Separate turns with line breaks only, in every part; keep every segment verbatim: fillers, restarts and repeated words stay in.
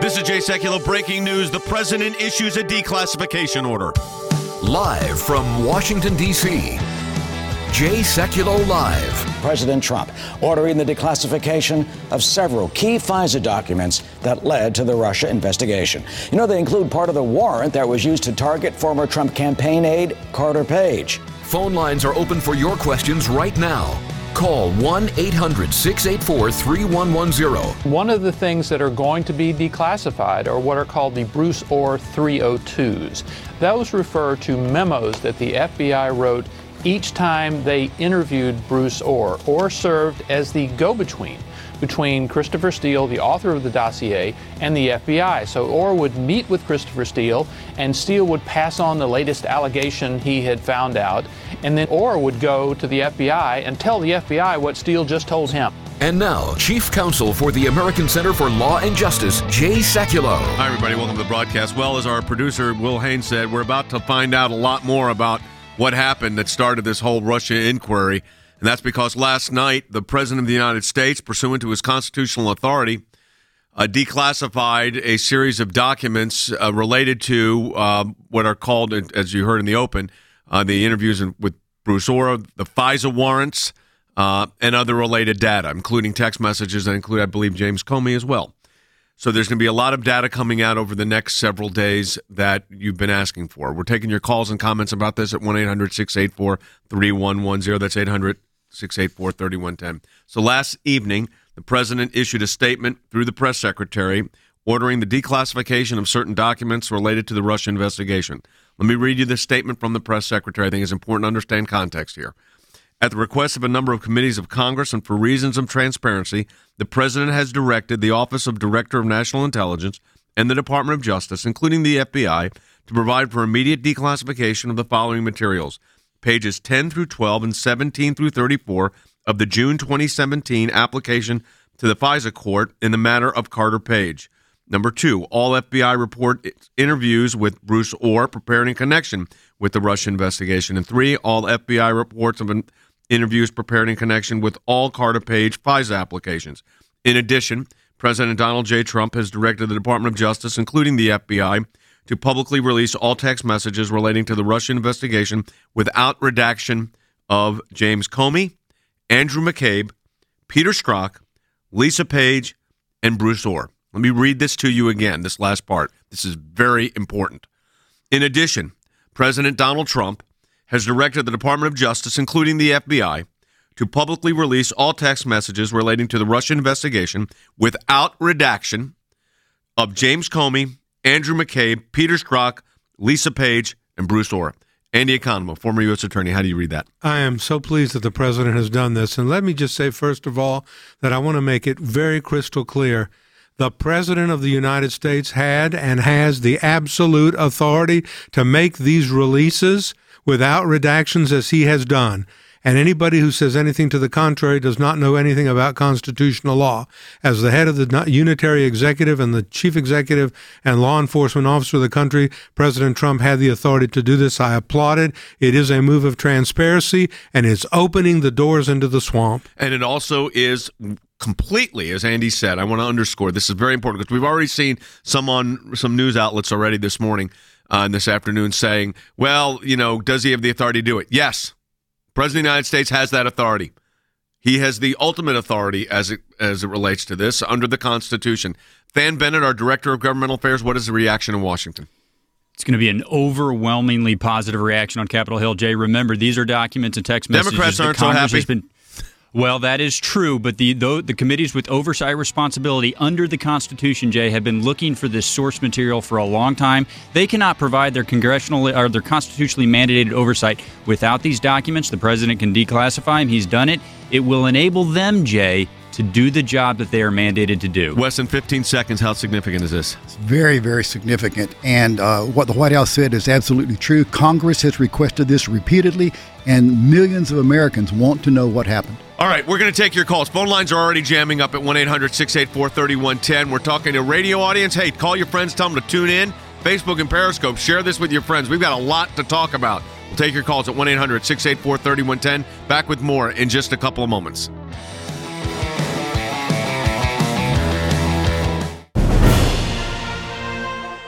This is Jay Sekulow. Breaking news. The president issues a declassification order.
Live from Washington, D C, Jay Sekulow Live.
President Trump ordering the declassification of several key FISA documents that led to the Russia investigation. You know, they include part of the warrant that was used to target former Trump campaign aide Carter Page.
Phone lines are open for your questions right now. Call one eight hundred six eight four three one one zero.
One of the things that are going to be declassified are what are called the Bruce Ohr three oh twos. Those refer to memos that the F B I wrote each time they interviewed Bruce Ohr. Ohr served as the go-between between Christopher Steele, the author of the dossier, and the F B I. So Ohr would meet with Christopher Steele, and Steele would pass on the latest allegation he had found out, and then Ohr would go to the F B I and tell the F B I what Steele just told him.
And now, Chief Counsel for the American Center for Law and Justice, Jay Sekulow.
Hi, everybody. Welcome to the broadcast. Well, as our producer, Will Haynes, said, we're about to find out a lot more about what happened that started this whole Russia inquiry. And that's because last night, the President of the United States, pursuant to his constitutional authority, uh, declassified a series of documents uh, related to uh, what are called, as you heard in the open, uh, the interviews with Bruce Ohr, the FISA warrants, uh, and other related data, including text messages that include, I believe, James Comey as well. So there's going to be a lot of data coming out over the next several days that you've been asking for. We're taking your calls and comments about this at one eight hundred six eight four three one one zero. That's eight hundred six eight four three one one zero. So last evening, the president issued a statement through the press secretary ordering the declassification of certain documents related to the Russia investigation. Let me read you the statement from the press secretary. I think it's important to understand context here. At the request of a number of committees of Congress and for reasons of transparency, the president has directed the Office of Director of National Intelligence and the Department of Justice, including the F B I, to provide for immediate declassification of the following materials: pages ten through twelve and seventeen through thirty-four of the June twenty seventeen application to the FISA court in the matter of Carter Page. Number two, all F B I report interviews with Bruce Ohr prepared in connection with the Russia investigation. And three, all F B I reports of an interviews prepared in connection with all Carter Page FISA applications. In addition, President Donald J. Trump has directed the Department of Justice, including the F B I, to publicly release all text messages relating to the Russian investigation without redaction of James Comey, Andrew McCabe, Peter Strzok, Lisa Page, and Bruce Ohr. Let me read this to you again, this last part. This is very important. In addition, President Donald Trump has directed the Department of Justice, including the F B I, to publicly release all text messages relating to the Russian investigation without redaction of James Comey, Andrew McCabe, Peter Strzok, Lisa Page, and Bruce Ohr. Andy Economou, former U S attorney, how do you read that?
I am so pleased that the president has done this. And let me just say, first of all, that I want to make it very crystal clear. The President of the United States had and has the absolute authority to make these releases without redactions, as he has done. And anybody who says anything to the contrary does not know anything about constitutional law. As the head of the unitary executive and the chief executive and law enforcement officer of the country, President Trump had the authority to do this. I applaud it. It is a move of transparency, and it's opening the doors into the swamp.
And it also is completely, as Andy said, I want to underscore, this is very important because we've already seen some on some news outlets already this morning uh, and this afternoon saying, well, you know, does he have the authority to do it? Yes. President of the United States has that authority. He has the ultimate authority as it as it relates to this under the Constitution. Than Bennett, our Director of Governmental Affairs, what is the reaction in Washington?
It's going to be an overwhelmingly positive reaction on Capitol Hill. Jay, remember, these are documents and text messages
Democrats
that
aren't
Congress
so happy.
has been... Well, that is true, but the, the the committees with oversight responsibility under the Constitution, Jay, have been looking for this source material for a long time. They cannot provide their congressional or their constitutionally mandated oversight without these documents. The president can declassify them. He's done it. It will enable them, Jay, to do the job that they are mandated to do.
Wes, in fifteen seconds, how significant is this?
It's very, very significant. And uh, what the White House said is absolutely true. Congress has requested this repeatedly, and millions of Americans want to know what happened.
All right, we're going to take your calls. Phone lines are already jamming up at one eight hundred six eight four three one one zero. We're talking to a radio audience. Hey, call your friends, tell them to tune in. Facebook and Periscope, share this with your friends. We've got a lot to talk about. We'll take your calls at one eight hundred six eight four three one one zero. Back with more in just a couple of moments.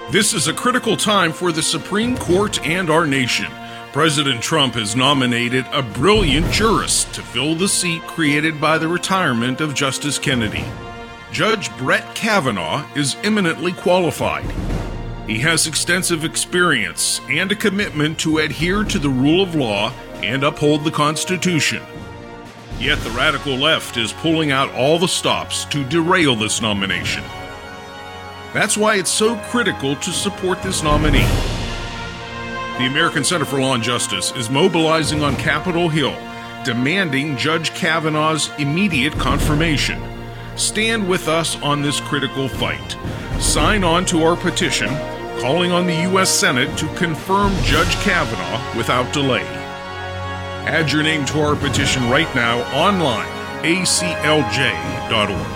This is a critical time for the Supreme Court and our nation. President Trump has nominated a brilliant jurist to fill the seat created by the retirement of Justice Kennedy. Judge Brett Kavanaugh is eminently qualified. He has extensive experience and a commitment to adhere to the rule of law and uphold the Constitution. Yet the radical left is pulling out all the stops to derail this nomination. That's why it's so critical to support this nominee. The American Center for Law and Justice is mobilizing on Capitol Hill, demanding Judge Kavanaugh's immediate confirmation. Stand with us on this critical fight. Sign on to our petition, calling on the U S Senate to confirm Judge Kavanaugh without delay. Add your name to our petition right now online, A C L J dot org.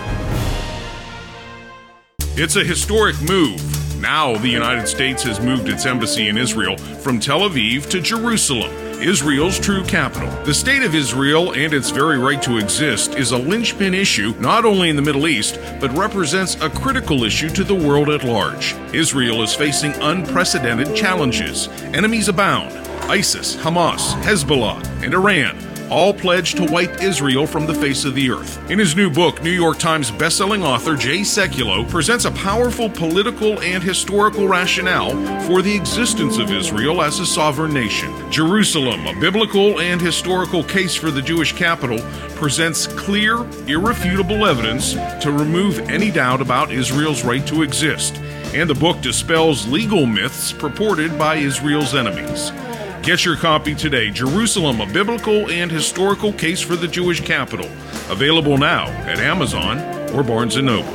It's a historic move. Now the United States has moved its embassy in Israel from Tel Aviv to Jerusalem, Israel's true capital. The state of Israel and its very right to exist is a linchpin issue not only in the Middle East, but represents a critical issue to the world at large. Israel is facing unprecedented challenges. Enemies abound. ISIS, Hamas, Hezbollah, and Iran all pledged to wipe Israel from the face of the earth. In his new book, New York Times bestselling author Jay Sekulow presents a powerful political and historical rationale for the existence of Israel as a sovereign nation. Jerusalem, a biblical and historical case for the Jewish capital, presents clear, irrefutable evidence to remove any doubt about Israel's right to exist. And the book dispels legal myths purported by Israel's enemies. Get your copy today, Jerusalem, a biblical and historical case for the Jewish capital. Available now at Amazon or Barnes and Noble.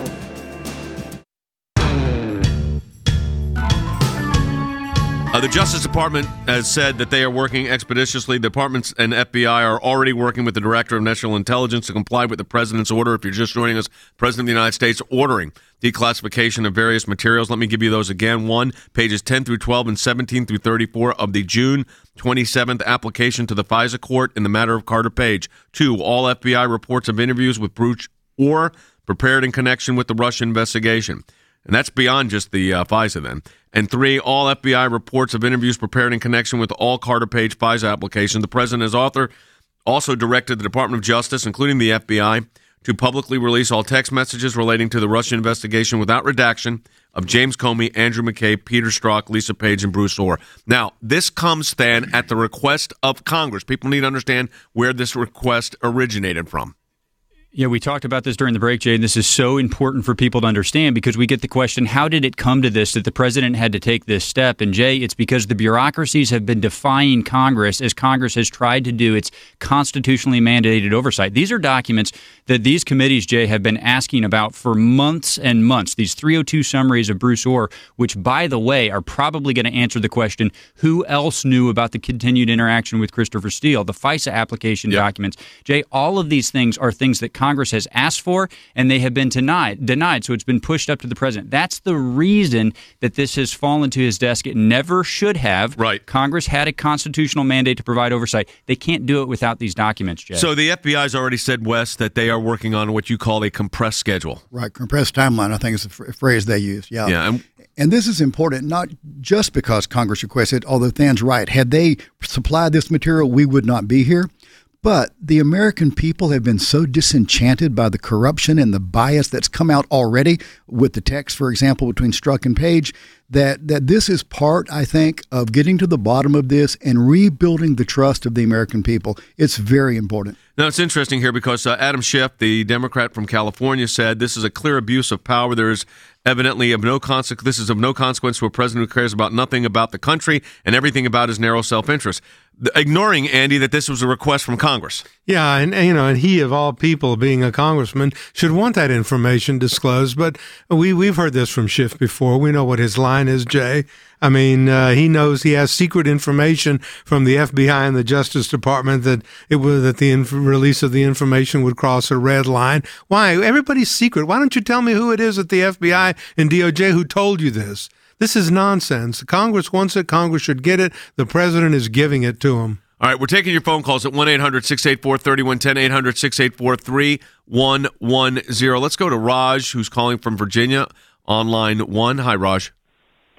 Uh, the Justice Department has said that they are working expeditiously. The departments and F B I are already working with the Director of National Intelligence to comply with the President's order. If you're just joining us, President of the United States ordering declassification of various materials. Let me give you those again. One, pages ten through twelve and seventeen through thirty-four of the June twenty-seventh application to the FISA court in the matter of Carter Page. Two, all F B I reports of interviews with Bruce Ohr prepared in connection with the Russia investigation. And that's beyond just the uh, FISA then. And three, all F B I reports of interviews prepared in connection with all Carter Page FISA applications. The President, as author, also directed the Department of Justice, including the F B I, to publicly release all text messages relating to the Russia investigation without redaction of James Comey, Andrew McCabe, Peter Strzok, Lisa Page, and Bruce Ohr. Now, this comes then at the request of Congress. People need to understand where this request originated from.
Yeah, we talked about this during the break, Jay, and this is so important for people to understand because we get the question, how did it come to this that the president had to take this step? And, Jay, it's because the bureaucracies have been defying Congress as Congress has tried to do its constitutionally mandated oversight. These are documents that these committees, Jay, have been asking about for months and months, these three oh two summaries of Bruce Ohr, which, by the way, are probably going to answer the question, who else knew about the continued interaction with Christopher Steele, the FISA application yep. documents. Jay, all of these things are things that Congress has asked for, and they have been denied, denied. So it's been pushed up to the president. That's the reason that this has fallen to his desk. It never should have.
Right.
Congress had a constitutional mandate to provide oversight. They can't do it without these documents, Jay.
So the F B I has already said, Wes, that they are working on what you call a compressed schedule.
Right. Compressed timeline, I think is the phrase they use. Yeah.
Yeah. And-
And this is important, not just because Congress requested, although Than's right. Had they supplied this material, we would not be here. But the American people have been so disenchanted by the corruption and the bias that's come out already with the text, for example, between Strzok and Page, that, that this is part, I think, of getting to the bottom of this and rebuilding the trust of the American people. It's very important.
Now, it's interesting here because uh, Adam Schiff, the Democrat from California, said this is a clear abuse of power. There is evidently of no consequence. This is of no consequence to a president who cares about nothing about the country and everything about his narrow self-interest. Ignoring, Andy, that this was a request from Congress.
Yeah, and, and you know, and he of all people, being a congressman, should want that information disclosed. But we we've heard this from Schiff before. We know what his line is, Jay. I mean, uh, he knows he has secret information from the F B I and the Justice Department that it was that the inf- release of the information would cross a red line. Why? Everybody's secret. Why don't you tell me who it is at the F B I and D O J who told you this? This is nonsense. Congress wants it. Congress should get it. The president is giving it to him.
All right, we're taking your phone calls at one eight hundred six eight four three one one zero, eight hundred six eight four three one one zero. Let's go to Raj, who's calling from Virginia on line one. Hi, Raj.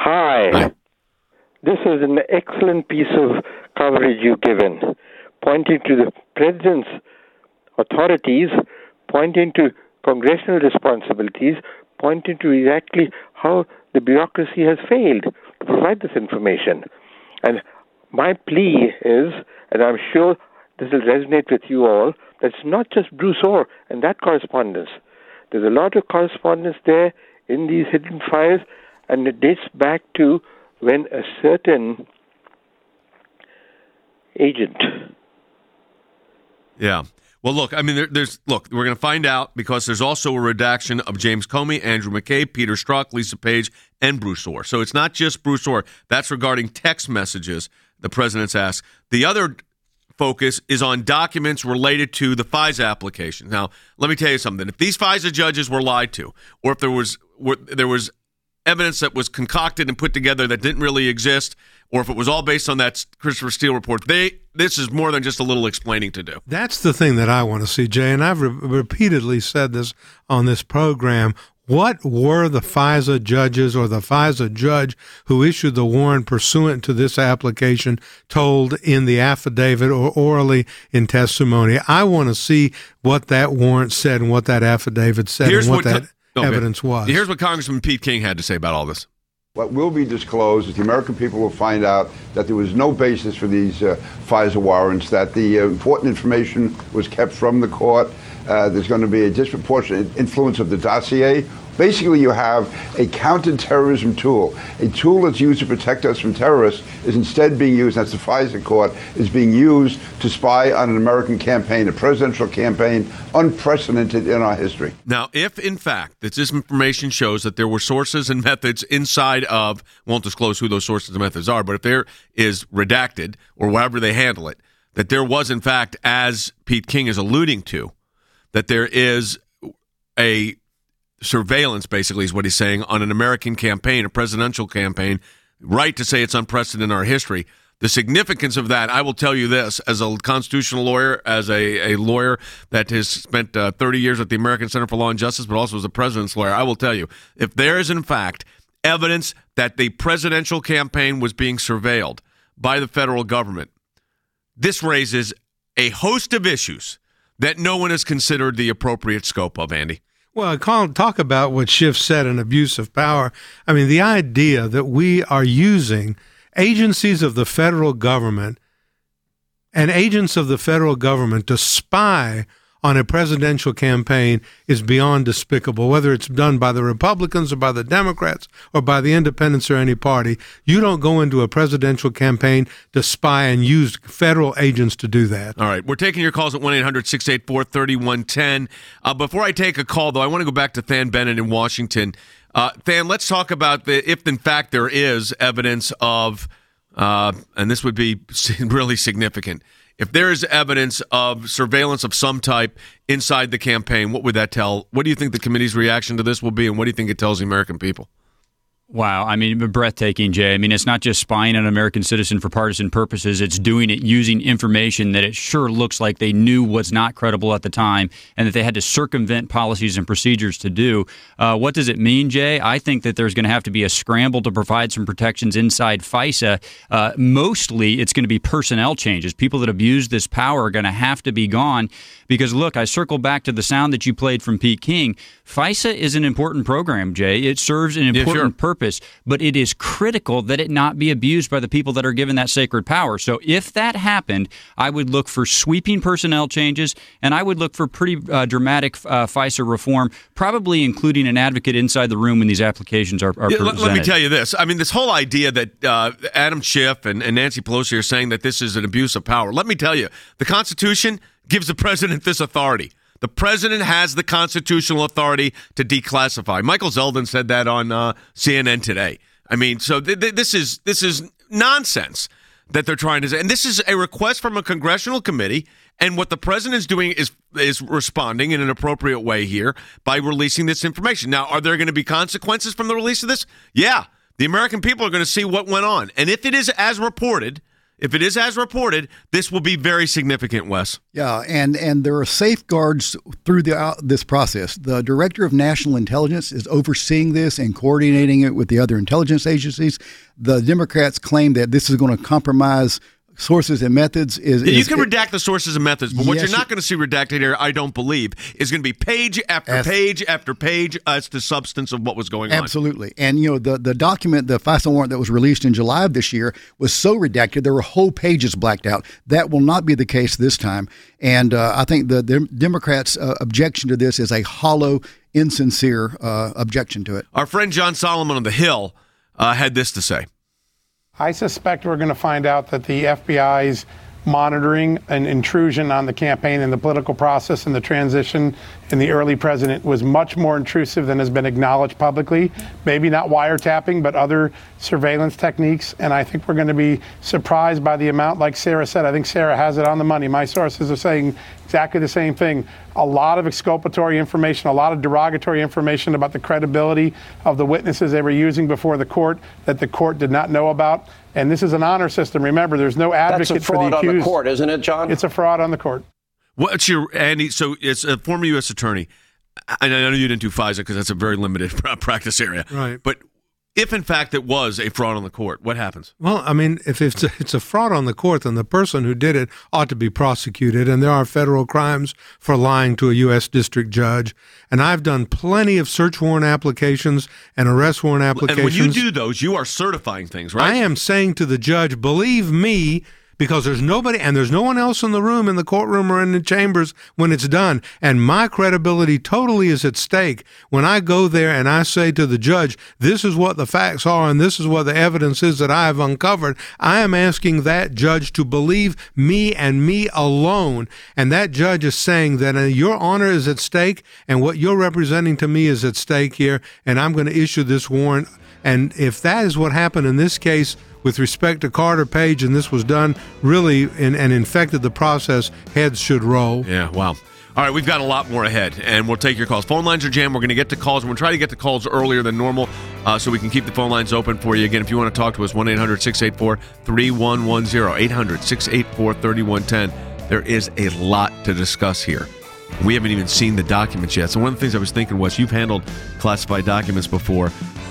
Hi.
Hi.
This is an excellent piece of coverage you've given, pointing to the president's authorities, pointing to congressional responsibilities, pointing to exactly how the bureaucracy has failed to provide this information. And my plea is, and I'm sure this will resonate with you all, that it's not just Bruce Ohr and that correspondence. There's a lot of correspondence there in these hidden files, and it dates back to when a certain agent.
Yeah. Well, look, I mean, there, there's, look, we're going to find out because there's also a redaction of James Comey, Andrew McCabe, Peter Strzok, Lisa Page, and Bruce Ohr. So it's not just Bruce Ohr. That's regarding text messages the president's asked. The other focus is on documents related to the FISA application. Now, let me tell you something. If these FISA judges were lied to, or if there was were, there was evidence that was concocted and put together that didn't really exist, or if it was all based on that Christopher Steele report, they this is more than just a little explaining to do.
That's the thing that I want to see, Jay, and I've re- repeatedly said this on this program. What were the FISA judges or the FISA judge who issued the warrant pursuant to this application told in the affidavit or orally in testimony? I want to see what that warrant said and what that affidavit said
Here's
and what,
what
that
co- okay.
evidence was.
Here's what Congressman Pete King had to say about all this.
What will be disclosed is the American people will find out that there was no basis for these uh, FISA warrants, that the uh, important information was kept from the court. Uh, there's going to be a disproportionate influence of the dossier. Basically, you have a counterterrorism tool. A tool that's used to protect us from terrorists is instead being used, that's the FISA court, is being used to spy on an American campaign, a presidential campaign, unprecedented in our history.
Now, if in fact that this information shows that there were sources and methods inside of, won't disclose who those sources and methods are, but if there is redacted or however they handle it, that there was in fact, as Pete King is alluding to, that there is a surveillance, basically, is what he's saying, on an American campaign, a presidential campaign, right to say it's unprecedented in our history. The significance of that, I will tell you this, as a constitutional lawyer, as a, a lawyer that has spent uh, thirty years at the American Center for Law and Justice, but also as a president's lawyer, I will tell you, if there is, in fact, evidence that the presidential campaign was being surveilled by the federal government, this raises a host of issues that no one has considered the appropriate scope of, Andy.
Well, talk about what Schiff said, an abuse of power. I mean, the idea that we are using agencies of the federal government and agents of the federal government to spy on a presidential campaign is beyond despicable, whether it's done by the Republicans or by the Democrats or by the independents or any party. You don't go into a presidential campaign to spy and use federal agents to do that.
All right. We're taking your calls at one eight hundred six eight four three one one zero. Uh, before I take a call, though, I want to go back to Than Bennett in Washington. Uh, Than, let's talk about the, if in fact there is evidence of, uh, and this would be really significant, if there is evidence of surveillance of some type inside the campaign, what would that tell? What do you think the committee's reaction to this will be, and what do you think it tells the American people?
Wow. I mean, breathtaking, Jay. I mean, it's not just spying on an American citizen for partisan purposes. It's doing it using information that it sure looks like they knew was not credible at the time and that they had to circumvent policies and procedures to do. Uh, what does it mean, Jay? I think that there's going to have to be a scramble to provide some protections inside FISA. Uh, mostly, it's going to be personnel changes. People that abuse this power are going to have to be gone because, look, I circle back to the sound that you played from Pete King. FISA is an important program, Jay. It serves an important yeah, sure. purpose. Purpose, but it is critical that it not be abused by the people that are given that sacred power. So if that happened, I would look for sweeping personnel changes, and I would look for pretty uh, dramatic uh, FISA reform, probably including an advocate inside the room when these applications are, are
yeah,
presented.
Let me tell you this. I mean, this whole idea that uh, Adam Schiff and, and Nancy Pelosi are saying that this is an abuse of power. Let me tell you, the Constitution gives the president this authority. The president has the constitutional authority to declassify. Michael Zeldin said that on uh, C N N today. I mean, so th- th- this is this is nonsense that they're trying to say. And this is a request from a congressional committee. And what the president is doing is is responding in an appropriate way here by releasing this information. Now, are there going to be consequences from the release of this? Yeah. The American people are going to see what went on. And if it is as reported, if it is as reported, this will be very significant, Wes.
Yeah, and, and there are safeguards through the, uh, this process. The Director of National Intelligence is overseeing this and coordinating it with the other intelligence agencies. The Democrats claim that this is going to compromise sources and methods. Is,
you
is
can redact the sources and methods, but what
yes,
you're not going to see redacted here, I don't believe, is going to be page after
as,
page after page as to substance of what was going on.
Absolutely. And, you know, the, the document, the FISA warrant that was released in July of this year was so redacted, there were whole pages blacked out. That will not be the case this time. And uh, I think the, the Democrats' uh, objection to this is a hollow, insincere uh, objection to it.
Our friend John Solomon on the Hill uh, had this to say.
I suspect we're going to find out that the F B I's monitoring and intrusion on the campaign and the political process and the transition in the early president was much more intrusive than has been acknowledged publicly. Maybe not wiretapping, but other surveillance techniques. And I think we're going to be surprised by the amount, like Sarah said. I think Sarah has it on the money. My sources are saying exactly the same thing. A lot of exculpatory information, a lot of derogatory information about the credibility of the witnesses they were using before the court that the court did not know about. And this is an honor system. Remember, there's no advocate for the accused.
That's a fraud on the court, isn't it, John?
It's a fraud on the court.
What's your, Andy, so it's a former U S attorney. I know you didn't do FISA because that's a very limited practice area.
Right.
But if, in fact, it was a fraud on the court, what happens?
Well, I mean, if it's a, it's a fraud on the court, then the person who did it ought to be prosecuted, and there are federal crimes for lying to a U S district judge. And I've done plenty of search warrant applications and arrest warrant applications.
And when you do those, you are certifying things, right?
I am saying to the judge, believe me, because there's nobody, and there's no one else in the room, in the courtroom or in the chambers when it's done. And my credibility totally is at stake when I go there and I say to the judge, this is what the facts are and this is what the evidence is that I have uncovered. I am asking that judge to believe me and me alone. And that judge is saying that uh, your honor is at stake and what you're representing to me is at stake here, and I'm going to issue this warrant. And if that is what happened in this case with respect to Carter Page, and this was done really in, and infected the process, heads should roll.
Yeah, wow. All right, we've got a lot more ahead, and we'll take your calls. Phone lines are jammed. We're going to get to calls. We're going to try to get to calls earlier than normal uh, so we can keep the phone lines open for you. Again, if you want to talk to us, one eight hundred six eight four three one one zero, eight hundred six eight four three one one zero. There is a lot to discuss here. We haven't even seen the documents yet. So one of the things I was thinking was, you've handled classified documents before.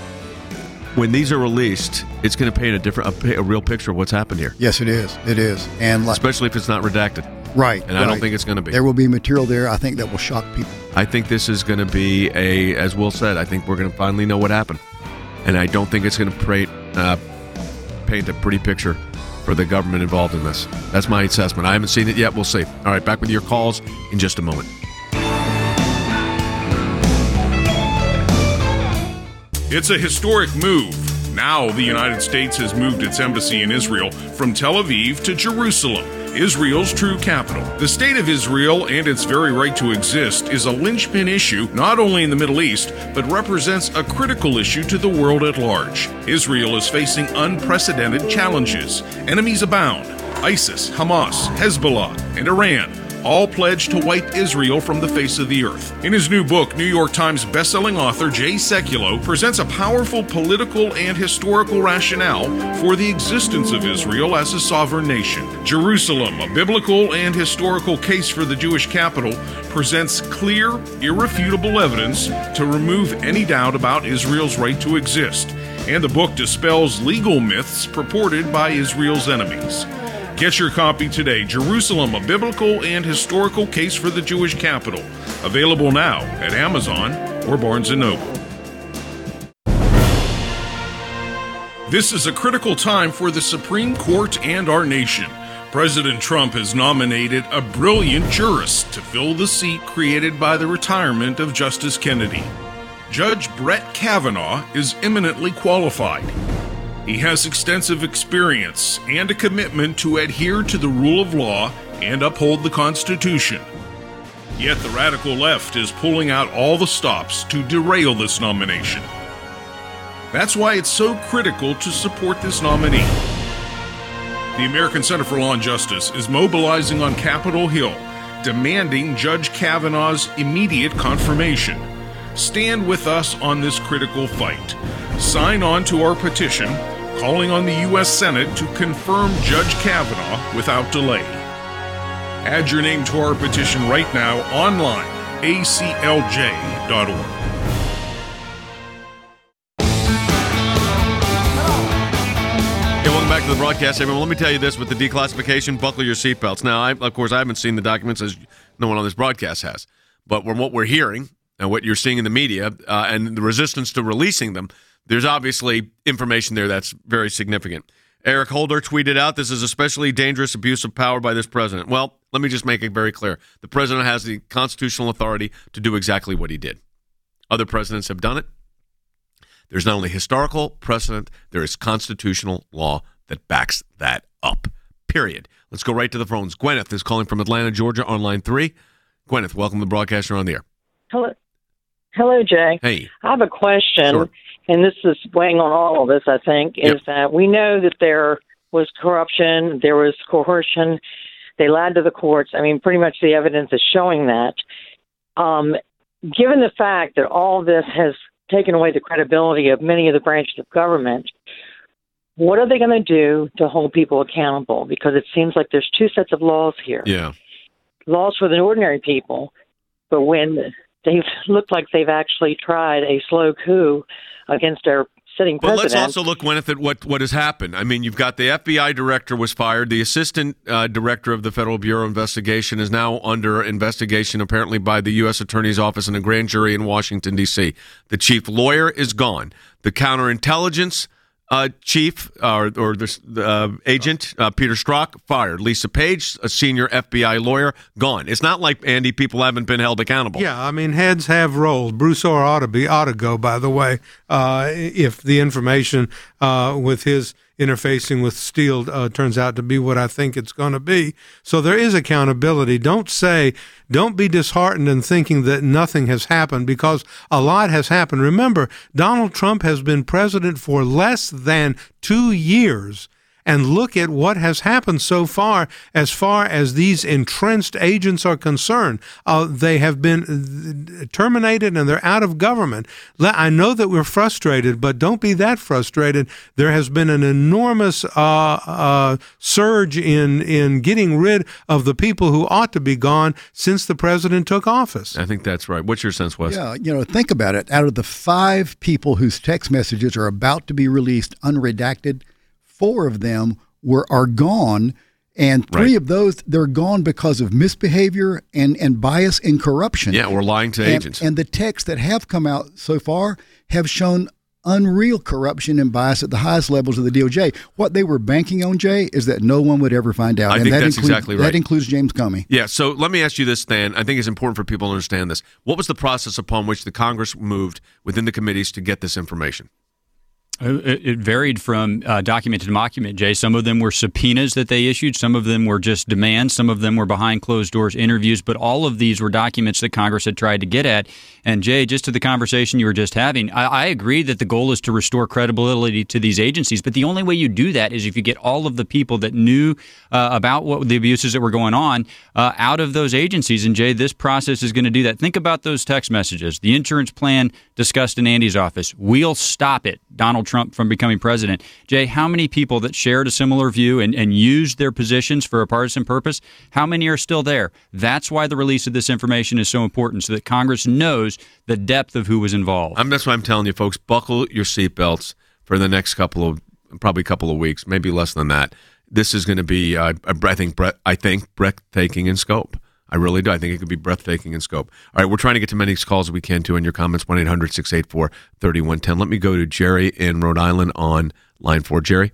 When these are released, it's going to paint a different, a, a real picture of what's happened here.
Yes, it is. It is, and like,
especially if it's not redacted.
Right.
And I
right.
don't think it's going to be.
There will be material there, I think, that will shock people.
I think this is going to be a, as Will said, I think we're going to finally know what happened, and I don't think it's going to paint, uh, paint a pretty picture for the government involved in this. That's my assessment. I haven't seen it yet. We'll see. All right, back with your calls in just a moment.
It's a historic move. Now the United States has moved its embassy in Israel from Tel Aviv to Jerusalem, Israel's true capital. The state of Israel and its very right to exist is a linchpin issue not only in the Middle East, but represents a critical issue to the world at large. Israel is facing unprecedented challenges. Enemies abound. ISIS, Hamas, Hezbollah, and Iran all pledged to wipe Israel from the face of the earth. In his new book, New York Times bestselling author Jay Sekulow presents a powerful political and historical rationale for the existence of Israel as a sovereign nation. Jerusalem, a biblical and historical case for the Jewish capital, presents clear, irrefutable evidence to remove any doubt about Israel's right to exist. And the book dispels legal myths purported by Israel's enemies. Get your copy today, Jerusalem, a biblical and historical case for the Jewish capital. Available now at Amazon or Barnes and Noble. This is a critical time for the Supreme Court and our nation. President Trump has nominated a brilliant jurist to fill the seat created by the retirement of Justice Kennedy. Judge Brett Kavanaugh is eminently qualified. He has extensive experience and a commitment to adhere to the rule of law and uphold the Constitution. Yet the radical left is pulling out all the stops to derail this nomination. That's why it's so critical to support this nominee. The American Center for Law and Justice is mobilizing on Capitol Hill, demanding Judge Kavanaugh's immediate confirmation. Stand with us on this critical fight. Sign on to our petition, calling on the U S Senate to confirm Judge Kavanaugh without delay. Add your name to our petition right now online, A C L J dot org.
Hey, welcome back to the broadcast, everyone. Let me tell you this with the declassification, buckle your seatbelts. Now, I, of course, I haven't seen the documents, as no one on this broadcast has. But from what we're hearing and what you're seeing in the media uh, and the resistance to releasing them, there's obviously information there that's very significant. Eric Holder tweeted out, "This is especially dangerous abuse of power by this president." Well, let me just make it very clear. The president has the constitutional authority to do exactly what he did. Other presidents have done it. There's not only historical precedent, there is constitutional law that backs that up, period. Let's go right to the phones. Gwyneth is calling from Atlanta, Georgia, on line three. Gwyneth, welcome to the broadcast. You're on the air.
Hello, Hello, Jay.
Hey.
I have a question,
Sure.
and this is weighing on all of this, I think, is
Yep.
that we know that there was corruption, there was coercion, they lied to the courts. I mean, pretty much the evidence is showing that. Um, given the fact that all this has taken away the credibility of many of the branches of government, what are they going to do to hold people accountable? Because it seems like there's two sets of laws here.
Yeah.
Laws for the ordinary people, but when they've looked like they've actually tried a slow coup against our sitting
Well,
president.
let's also look, Gwyneth, at what, what has happened. I mean, you've got the F B I director was fired. The assistant uh, director of the Federal Bureau of Investigation is now under investigation, apparently by the U S Attorney's Office and a grand jury in Washington, D C. The chief lawyer is gone. The counterintelligence uh, chief uh, or the uh, agent, uh, Peter Strzok, fired. Lisa Page, a senior F B I lawyer, gone. It's not like, Andy, people haven't been held accountable.
Yeah, I mean, heads have rolled. Bruce Orr ought to be ought to go, by the way, uh, if the information uh, with his interfacing with Steele uh, turns out to be what I think it's going to be. So there is accountability. Don't say, don't be disheartened in thinking that nothing has happened, because a lot has happened. Remember, Donald Trump has been president for less than two years. And look at what has happened so far as far as these entrenched agents are concerned. Uh, they have been terminated and they're out of government. I know that we're frustrated, but don't be that frustrated. There has been an enormous uh, uh, surge in, in getting rid of the people who ought to be gone since the president took office.
I think that's right. What's your sense, Wes?
Yeah, you know, think about it. Out of the five people whose text messages are about to be released unredacted, four of them were are gone, and three
Right.
of those, they're gone because of misbehavior and, and bias and corruption.
Yeah, we're lying to
and,
agents.
And the texts that have come out so far have shown unreal corruption and bias at the highest levels of the D O J. What they were banking on, Jay, is that no one would ever find out.
I
and
think
that
that's
includes,
exactly right.
That includes James Comey.
Yeah, so let me ask you this, Stan. I think it's important for people to understand this. What was the process upon which the Congress moved within the committees to get this information?
It, it varied from uh, document to document, Jay. Some of them were subpoenas that they issued. Some of them were just demands. Some of them were behind closed doors interviews. But all of these were documents that Congress had tried to get at. And, Jay, just to the conversation you were just having, I, I agree that the goal is to restore credibility to these agencies. But the only way you do that is if you get all of the people that knew uh, about what the abuses that were going on uh, out of those agencies. And, Jay, this process is going to do that. Think about those text messages. The insurance plan discussed in Andy's office. We'll stop it. Donald Trump from becoming president. Jay, how many people that shared a similar view and, and used their positions for a partisan purpose, how many are still there? That's why the release of this information is so important, so that Congress knows the depth of who was involved.
I'm, that's why I'm telling you, folks, buckle your seatbelts for the next couple of, probably a couple of weeks, maybe less than that. This is going to be, uh, I think, I think, breathtaking in scope. I really do. I think it could be breathtaking in scope. All right, we're trying to get to many calls as we can, too, and your comments, one eight hundred six eight four three one one zero. Let me go to Jerry in Rhode Island on line four. Jerry?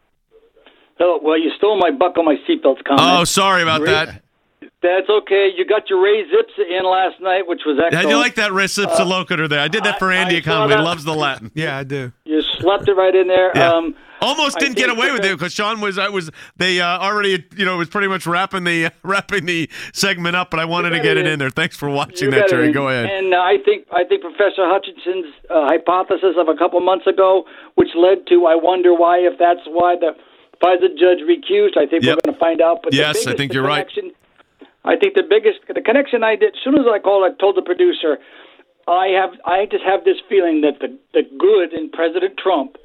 Oh, well, you stole my buckle my seatbelts comment.
Oh, sorry about
Ray,
that.
That's okay. You got your Ray Zipsa in last night, which was excellent.
How do you like that Ray Zipsa uh, locator there? I did that for Andy Economy. He loves the Latin.
Yeah, I do.
You slept it right in there.
Yeah.
Um,
Almost didn't get away with it because Sean was. I was. They uh, already, you know, was pretty much wrapping the uh, wrapping the segment up, but I wanted to get it in. in there. Thanks for watching
you
that, Jerry. Go ahead.
And uh, I think I think Professor Hutchinson's uh, hypothesis of a couple months ago, which led to, I wonder why, if that's why the FISA judge recused. I think
yep.
we're going to find out. But
yes,
the biggest,
I think
the
you're right.
I think the biggest the connection I did as soon as I called, I told the producer, I have I just have this feeling that the the good in President Trump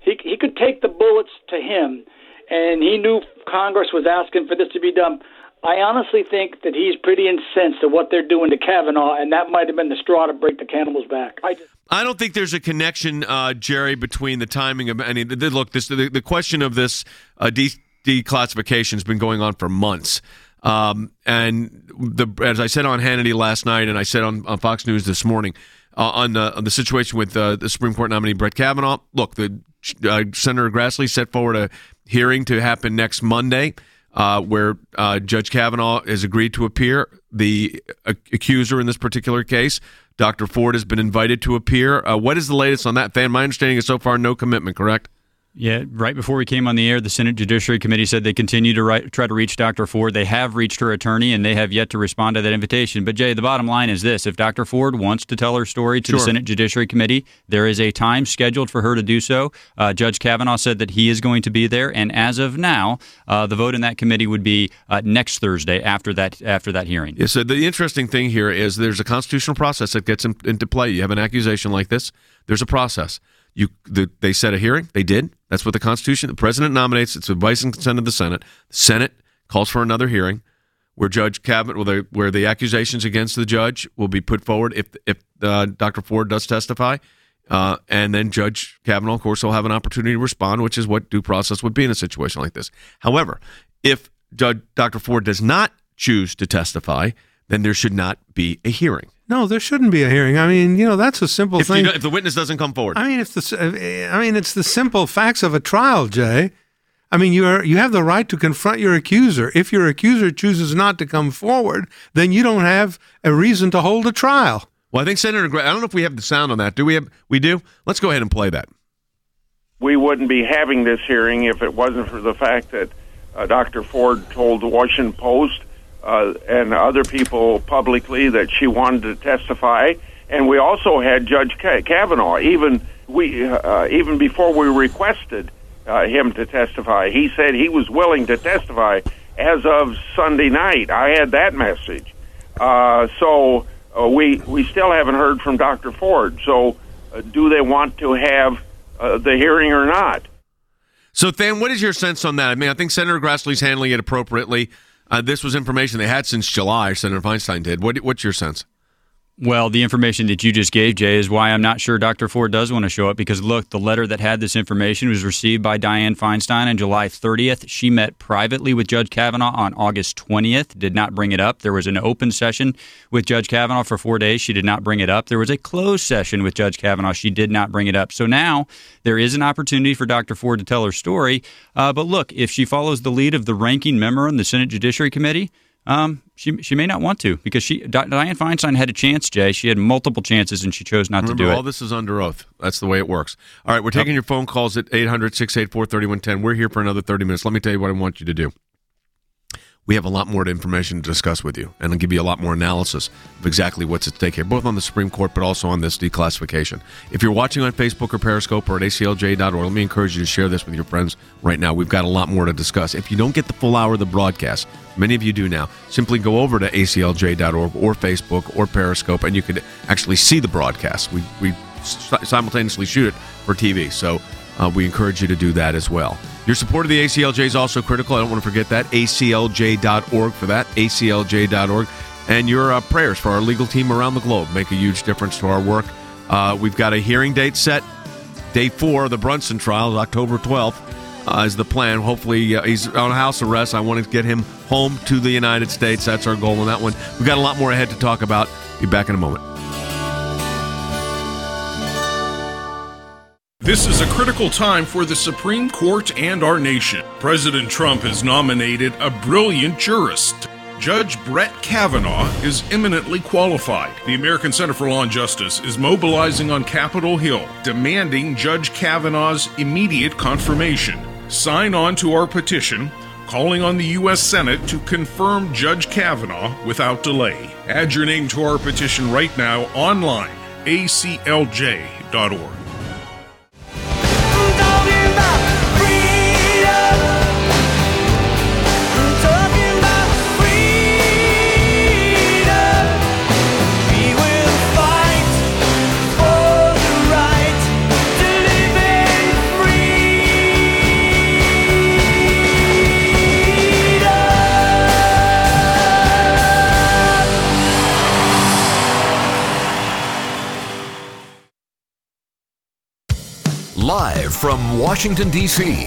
he he could take the bullets to him, and he knew Congress was asking for this to be done. I honestly think that he's pretty incensed at what they're doing to Kavanaugh, and that might have been the straw to break the camel's back. I just
I don't think there's a connection, uh, Jerry, between the timing of any. Look, this the, the question of this uh, de- declassification has been going on for months, um, and the as I said on Hannity last night, and I said on, on Fox News this morning uh, on, the, on the situation with uh, the Supreme Court nominee Brett Kavanaugh. Look, the uh, Senator Grassley set forward a hearing to happen next Monday. Uh, where uh, Judge Kavanaugh has agreed to appear. The uh, accuser in this particular case, Doctor Ford, has been invited to appear. Uh, what is the latest on that, Fan? My understanding is so far no commitment, correct?
Yeah, right before we came on the air, the Senate Judiciary Committee said they continue to write, try to reach Doctor Ford. They have reached her attorney, and they have yet to respond to that invitation. But, Jay, the bottom line is this. If Doctor Ford wants to tell her story to
Sure.
the Senate Judiciary Committee, there is a time scheduled for her to do so. Uh, Judge Kavanaugh said that he is going to be there, and as of now, uh, the vote in that committee would be uh, next Thursday after that after that hearing.
Yeah, so the interesting thing here is there's a constitutional process that gets in, into play. You have an accusation like this, there's a process. You, the, they set a hearing. They did. That's what the Constitution. The president nominates. It's advice and consent of the Senate. The Senate calls for another hearing, where Judge Kavanaugh, where the, where the accusations against the judge will be put forward if if uh, Doctor Ford does testify, uh, and then Judge Kavanaugh, of course, will have an opportunity to respond, which is what due process would be in a situation like this. However, if Judge Doctor Ford does not choose to testify, then there should not be a hearing.
No, there shouldn't be a hearing. I mean, you know, that's a simple
If,
thing.
you, if the witness doesn't come forward.
I mean, if the, I mean, it's the simple facts of a trial, Jay. I mean, you are you have the right to confront your accuser. If your accuser chooses not to come forward, then you don't have a reason to hold a trial.
Well, I think Senator Gra- I don't know if we have the sound on that. Do we have? We do? Let's go ahead and play that.
We wouldn't be having this hearing if it wasn't for the fact that uh, Doctor Ford told the Washington Post Uh, and other people publicly that she wanted to testify, and we also had Judge Kavanaugh. Even we, uh, even before we requested uh, him to testify, he said he was willing to testify as of Sunday night. I had that message, uh, so uh, we we still haven't heard from Doctor Ford. So, uh, do they want to have uh, the hearing or not?
So, Than, what is your sense on that? I mean, I think Senator Grassley's handling it appropriately. Uh, this was information they had since July, Senator Feinstein did. What, what's your sense?
Well, the information that you just gave, Jay, is why I'm not sure Doctor Ford does want to show up, because, look, the letter that had this information was received by Dianne Feinstein on July thirtieth. She met privately with Judge Kavanaugh on August twentieth, did not bring it up. There was an open session with Judge Kavanaugh for four days. She did not bring it up. There was a closed session with Judge Kavanaugh. She did not bring it up. So now there is an opportunity for Doctor Ford to tell her story. Uh, but, look, if she follows the lead of the ranking member in the Senate Judiciary Committee, Um, she she may not want to, because she Dianne Feinstein had a chance, Jay. She had multiple chances, and she chose not
Remember,
to do it.
all this is under oath. That's the way it works. All right, we're taking your phone calls at eight hundred, six eight four, three one one zero. We're here for another thirty minutes. Let me tell you what I want you to do. We have a lot more information to discuss with you, and I'll give you a lot more analysis of exactly what's at stake here, both on the Supreme Court but also on this declassification. If you're watching on Facebook or Periscope or at A C L J dot org, let me encourage you to share this with your friends right now. We've got a lot more to discuss. If you don't get the full hour of the broadcast, many of you do now, simply go over to A C L J dot org or Facebook or Periscope, and you could actually see the broadcast. We, we simultaneously shoot it for T V, so uh, we encourage you to do that as well. Your support of the A C L J is also critical. I don't want to forget that. A C L J dot org for that. A C L J dot org. And your uh, prayers for our legal team around the globe make a huge difference to our work. Uh, we've got a hearing date set. Day four of the Brunson trial, October twelfth, uh, is the plan. Hopefully, uh, he's on house arrest. I want to get him home to the United States. That's our goal on that one. We've got a lot more ahead to talk about. Be back in a moment.
This is a critical time for the Supreme Court and our nation. President Trump has nominated a brilliant jurist. Judge Brett Kavanaugh is eminently qualified. The American Center for Law and Justice is mobilizing on Capitol Hill, demanding Judge Kavanaugh's immediate confirmation. Sign on to our petition, calling on the U S Senate to confirm Judge Kavanaugh without delay. Add your name to our petition right now online, A C L J dot org.
Free
Live from Washington, D C,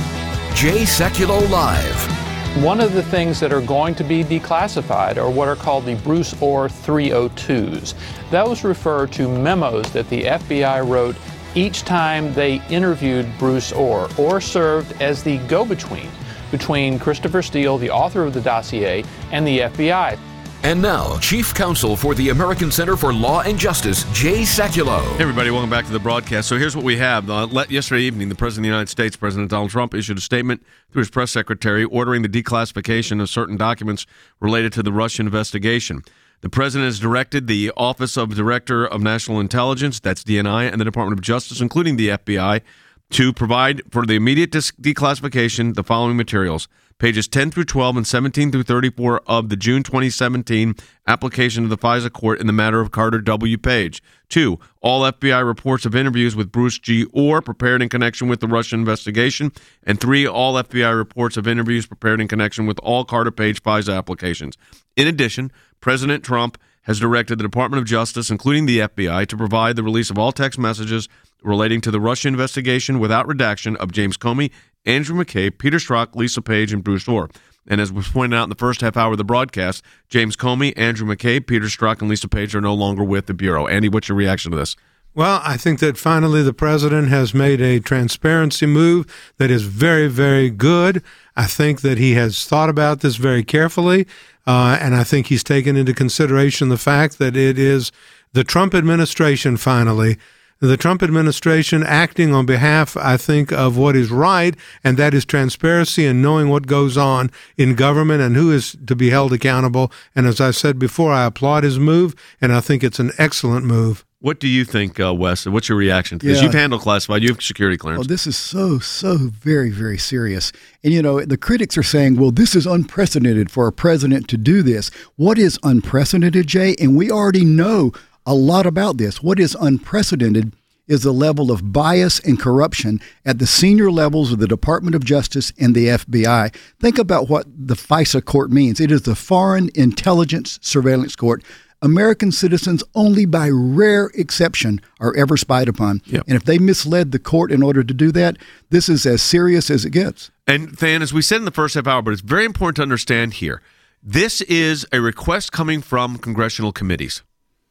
Jay Sekulow Live.
One of the things that are going to be declassified are what are called the Bruce Ohr three oh twos. Those refer to memos that the F B I wrote each time they interviewed Bruce Ohr, or served as the go-between between Christopher Steele, the author of the dossier, and the F B I.
And now, Chief Counsel for the American Center for Law and Justice, Jay Sekulow.
Hey everybody, welcome back to the broadcast. So here's what we have. Uh, let, yesterday evening, the President of the United States, President Donald Trump, issued a statement through his press secretary ordering the declassification of certain documents related to the Russia investigation. The President has directed the Office of Director of National Intelligence, that's D N I, and the Department of Justice, including the F B I, to provide for the immediate dis- declassification the following materials. Pages ten through twelve and seventeen through thirty-four of the June twenty seventeen application to the FISA court in the matter of Carter W. Page. Two, all F B I reports of interviews with Bruce G. Ohr prepared in connection with the Russian investigation. And three, all F B I reports of interviews prepared in connection with all Carter Page FISA applications. In addition, President Trump has directed the Department of Justice, including the F B I, to provide the release of all text messages relating to the Russia investigation without redaction of James Comey, Andrew McCabe, Peter Strzok, Lisa Page, and Bruce Ohr. And as was pointed out in the first half hour of the broadcast, James Comey, Andrew McCabe, Peter Strzok, and Lisa Page are no longer with the Bureau. Andy, what's your reaction to this?
Well, I think that finally the president has made a transparency move that is very, very good. I think that he has thought about this very carefully, uh, and I think he's taken into consideration the fact that it is the Trump administration finally The Trump administration acting on behalf, I think, of what is right, and that is transparency and knowing what goes on in government and who is to be held accountable. And as I said before, I applaud his move, and I think it's an excellent move.
What do you think, uh, Wes? What's your reaction to this?
Yeah.
You've handled classified. You have security clearance.
Well, this is so, so very, very serious. And, you know, the critics are saying, well, this is unprecedented for a president to do this. What is unprecedented, Jay? And we already know a lot about this. What is unprecedented is the level of bias and corruption at the senior levels of the Department of Justice and the F B I. Think about what the FISA court means. It is the Foreign Intelligence Surveillance Court. American citizens, only by rare exception, are ever spied upon.
Yep.
And if they misled the court in order to do that, this is as serious as it gets.
And, Than, as we said in the first half hour, but it's very important to understand here, this is a request coming from congressional committees.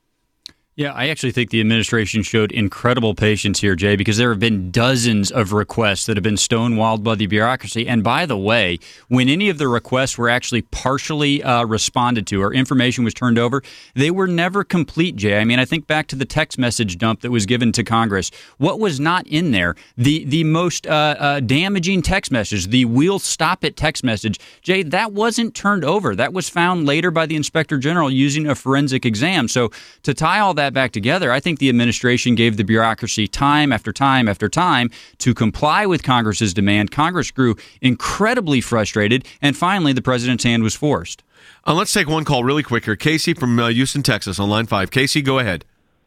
Yeah, I actually think the administration showed incredible patience here, Jay, because there have been dozens of requests that have been stonewalled by the bureaucracy. And by the way, when any of the requests were actually partially uh, responded to or information was turned over, they were never complete, Jay. I mean, I think back to the text message dump that was given to Congress. What was not in there? The the most uh, uh, damaging text message, the "we'll stop it" text message, Jay, that wasn't turned over. That was found later by the Inspector General using a forensic exam. So to tie all that back together, I think the administration gave the bureaucracy time after time after time to comply with Congress's demand. Congress grew incredibly frustrated, and finally the president's hand was forced.
Uh, let's take one call really quick here. Casey from uh, Houston, Texas on line five. Casey, go ahead.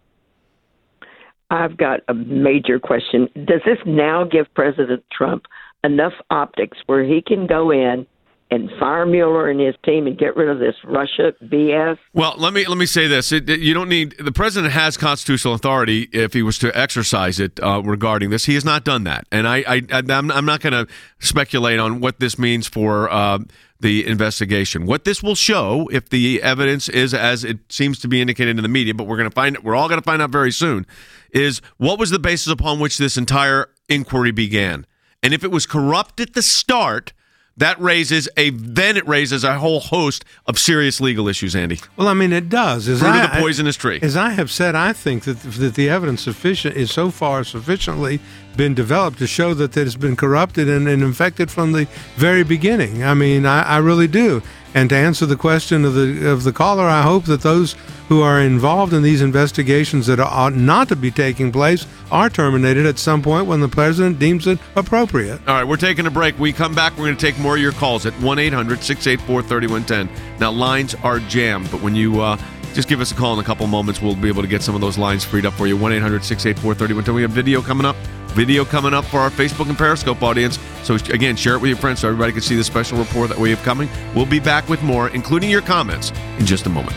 I've got a major question. Does this now give President Trump enough optics where he can go in and fire Mueller and his team and get rid of this Russia B S?
Well, let me let me say this: it, it, you don't need the president has constitutional authority if he was to exercise it uh, regarding this. He has not done that, and I, I I'm, I'm not going to speculate on what this means for uh, the investigation. What this will show, if the evidence is as it seems to be indicated in the media, but we're going to find we're all going to find out very soon, is what was the basis upon which this entire inquiry began, and if it was corrupt at the start. That raises a then it raises a whole host of serious legal issues, Andy.
Well, I mean, it does. As
Fruit
I,
of the poisonous tree.
As I have said, I think that that the evidence sufficient is so far sufficiently been developed to show that it has been corrupted and, and infected from the very beginning. I mean, I, I really do. And to answer the question of the of the caller, I hope that those who are involved in these investigations that ought not to be taking place are terminated at some point when the president deems it appropriate.
All right, we're taking a break. We come back, we're going to take more of your calls at one eight hundred six eight four three one one zero. Now, lines are jammed, but when you uh, just give us a call in a couple moments, we'll be able to get some of those lines freed up for you. one eight hundred six eight four three one one zero. We have video coming up. Video coming up for our Facebook and Periscope audience. So, again, share it with your friends so everybody can see the special report that we have coming. We'll be back with more, including your comments, in just a moment.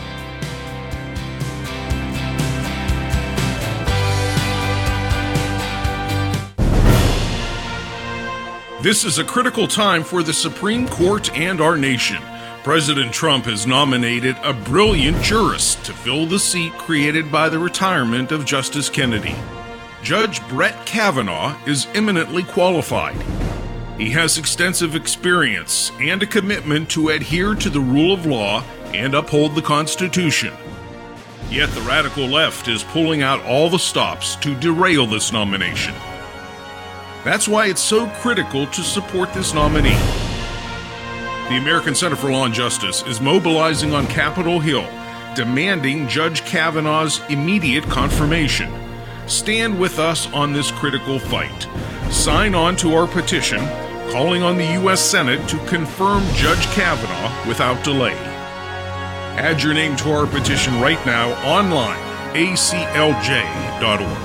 This is a critical time for the Supreme Court and our nation. President Trump has nominated a brilliant jurist to fill the seat created by the retirement of Justice Kennedy. Judge Brett Kavanaugh is eminently qualified. He has extensive experience and a commitment to adhere to the rule of law and uphold the Constitution. Yet the radical left is pulling out all the stops to derail this nomination. That's why it's so critical to support this nominee. The American Center for Law and Justice is mobilizing on Capitol Hill, demanding Judge Kavanaugh's immediate confirmation. Stand with us on this critical fight. Sign on to our petition, calling on the U S Senate to confirm Judge Kavanaugh without delay. Add your name to our petition right now online, A C L J dot org.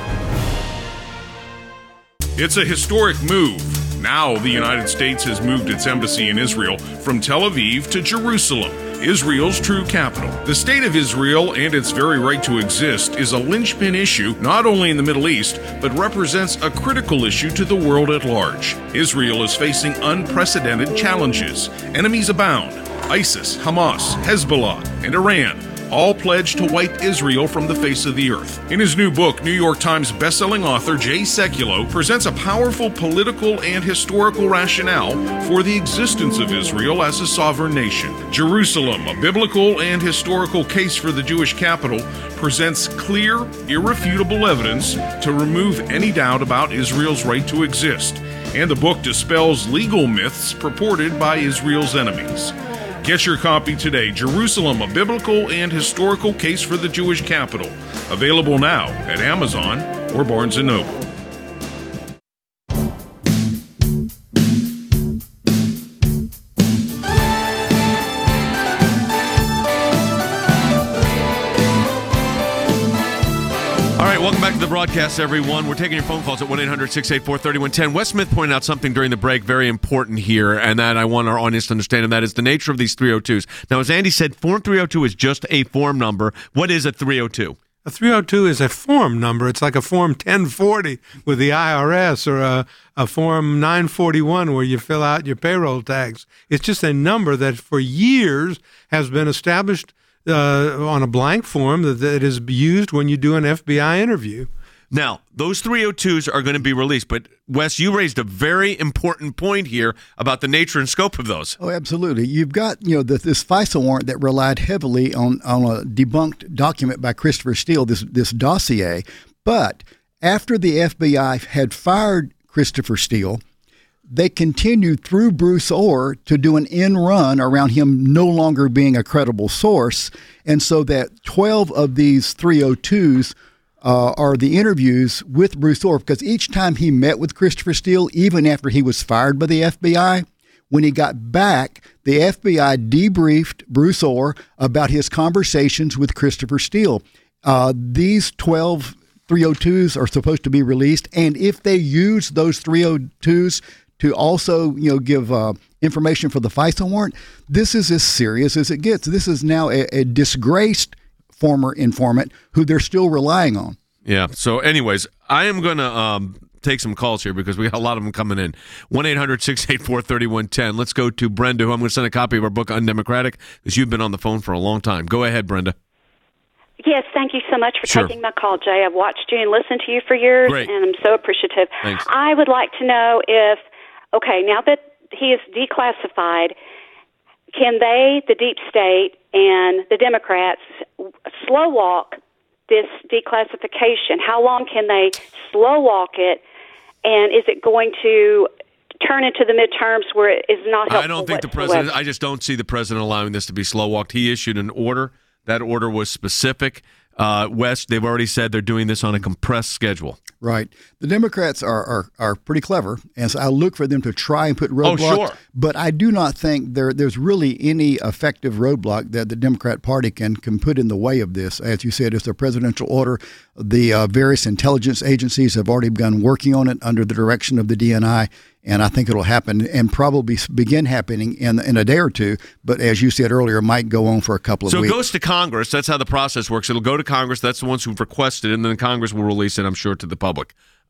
It's a historic move. Now the United States has moved its embassy in Israel from Tel Aviv to Jerusalem, Israel's true capital. The state of Israel and its very right to exist is a linchpin issue not only in the Middle East, but represents a critical issue to the world at large. Israel is facing unprecedented challenges. Enemies abound. ISIS, Hamas, Hezbollah, and Iran all pledged to wipe Israel from the face of the earth. In his new book, New York Times bestselling author Jay Sekulow presents a powerful political and historical rationale for the existence of Israel as a sovereign nation. Jerusalem, a biblical and historical case for the Jewish capital, presents clear, irrefutable evidence to remove any doubt about Israel's right to exist. And the book dispels legal myths purported by Israel's enemies. Get your copy today, Jerusalem, a biblical and historical case for the Jewish capital. Available now at Amazon or Barnes and Noble.
Welcome back to the broadcast, everyone. We're taking your phone calls at one eight hundred six eight four three one one zero. Wes Smith pointed out something during the break very important here, and that I want our audience to understand, and that is the nature of these three oh twos. Now, as Andy said, Form three oh two is just a form number. What is a three oh two?
A three oh two is a form number. It's like a Form ten forty with the I R S or a, a Form nine forty-one where you fill out your payroll tax. It's just a number that for years has been established Uh, on a blank form that, that is used when you do an F B I interview.
Now, those three oh twos are going to be released, but Wes, you raised a very important point here about the nature and scope of those.
Oh, absolutely. You've got, you know, the, this FISA warrant that relied heavily on, on a debunked document by Christopher Steele, this, this dossier. But after the F B I had fired Christopher Steele, they continued through Bruce Ohr to do an end run around him no longer being a credible source. And so that twelve of these three oh twos uh, are the interviews with Bruce Ohr, because each time he met with Christopher Steele, even after he was fired by the F B I, when he got back, the F B I debriefed Bruce Ohr about his conversations with Christopher Steele. Uh, these twelve three oh twos are supposed to be released, and if they use those three oh twos to also, you know, give uh, information for the FISA warrant, this is as serious as it gets. This is now a, a disgraced former informant who they're still relying on.
Yeah. So anyways, I am going to um, take some calls here because we got a lot of them coming in. one eight hundred six eight four three one one zero. Let's go to Brenda, who I'm going to send a copy of our book, Undemocratic, because you've been on the phone for a long time. Go ahead, Brenda.
Yes, thank you so much for
Sure.
taking my call, Jay. I've watched you and listened to you for years,
Great.
and I'm so appreciative.
Thanks.
I would like to know if, okay, now that he is declassified, can they, the deep state and the Democrats, slow walk this declassification? How long can they slow walk it, and is it going to turn into the midterms where it is not helpful
I don't think the
whatsoever?
president, I just don't see the president allowing this to be slow walked. He issued an order. That order was specific. Uh, West, they've already said they're doing this on a compressed schedule.
Right. The Democrats are, are, are pretty clever, and so I look for them to try and put roadblocks.
Oh, sure.
But I do not think there there's really any effective roadblock that the Democrat Party can, can put in the way of this. As you said, it's a presidential order. The uh, various intelligence agencies have already begun working on it under the direction of the D N I, and I think it'll happen and probably begin happening in in a day or two. But as you said earlier, it might go on for a couple of
So it
weeks.
goes to Congress. That's how the process works. It'll go to Congress. That's the ones who've requested it, and then Congress will release it, I'm sure, to the public.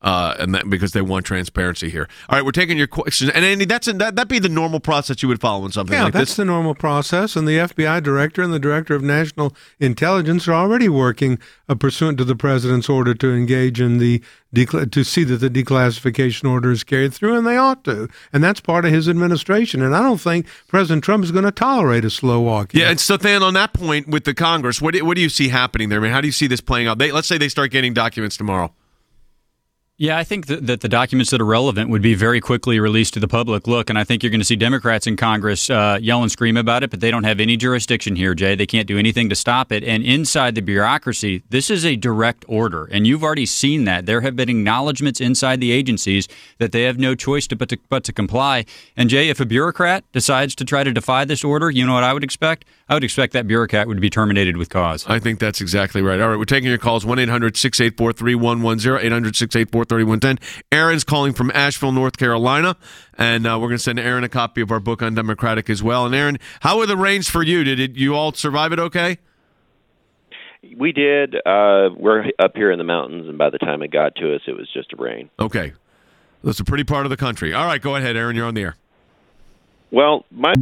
Uh, and that, because they want transparency here. All right, we're taking your questions. And Andy, that's a, that, that'd be the normal process you would follow in something
yeah,
like this?
Yeah, that's the normal process. And the F B I director and the director of national intelligence are already working uh, pursuant to the president's order to engage in the, decla- to see that the declassification order is carried through, and they ought to. And that's part of his administration. And I don't think President Trump is going to tolerate a slow walk.
Yeah, and so then on that point with the Congress, what do, what do you see happening there? I mean, how do you see this playing out? They, let's say they start getting documents tomorrow.
Yeah, I think that, that the documents that are relevant would be very quickly released to the public. Look, and I think you're going to see Democrats in Congress uh, yell and scream about it, but they don't have any jurisdiction here, Jay. They can't do anything to stop it. And inside the bureaucracy, this is a direct order, and you've already seen that. There have been acknowledgments inside the agencies that they have no choice to, but, to, but to comply. And, Jay, if a bureaucrat decides to try to defy this order, you know what I would expect? I would expect that bureaucrat would be terminated with cause.
I think that's exactly right. All right, we're taking your calls, one eight hundred six eight four three one one zero, eight hundred six eight four three one one zero. Aaron's calling from Asheville, North Carolina, and uh, we're going to send Aaron a copy of our book Undemocratic as well. And Aaron, how were the rains for you? Did it, you all survive it okay?
We did. Uh, we're up here in the mountains, and by the time it got to us, it was just a rain.
Okay. That's a pretty part of the country. All right, go ahead, Aaron. You're on the air.
Well, my...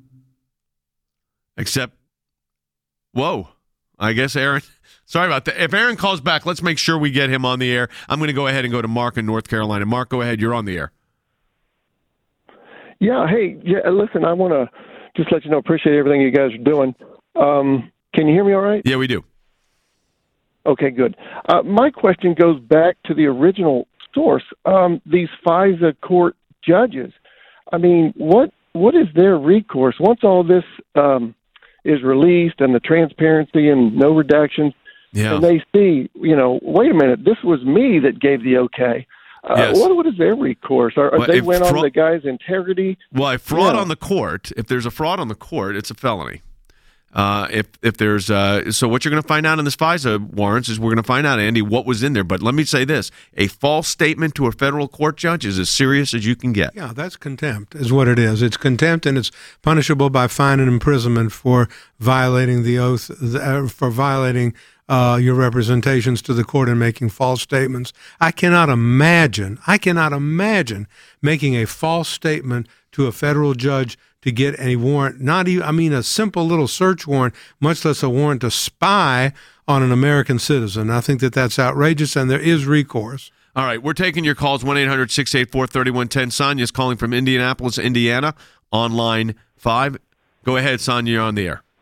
Except, whoa, I guess Aaron, sorry about that. If Aaron calls back, let's make sure we get him on the air. I'm going to go ahead and go to Mark in North Carolina. Mark, go ahead. You're on the air.
Yeah, hey, yeah. Listen, I want to just let you know, appreciate everything you guys are doing. Um, can you hear me all right?
Yeah, we do.
Okay, good. Uh, my question goes back to the original source, um, these FISA court judges. I mean, what what is their recourse once all this um, is released and the transparency and no redactions,
yeah.
and they see, you know, wait a minute, this was me that gave the okay. Uh,
yes.
what, what is their recourse? Are,
well,
they went
fra-
on the guy's integrity?
Well, if fraud
yeah.
on the court, if there's a fraud on the court, it's a felony. Uh, if if there's uh, so what you're going to find out in this FISA warrants is we're going to find out, Andy, what was in there. But let me say this: a false statement to a federal court judge is as serious as you can get.
Yeah, that's contempt, is what it is. It's contempt, and it's punishable by fine and imprisonment for violating the oath, uh, for violating uh, your representations to the court and making false statements. I cannot imagine. I cannot imagine making a false statement to a federal judge to get a warrant, not even, I mean, a simple little search warrant, much less a warrant to spy on an American citizen. I think that that's outrageous, and there is recourse.
All right, we're taking your calls, one eight hundred six eight four three one one zero. Sonia's calling from Indianapolis, Indiana, on line five. Go ahead, Sonia, you're on the air.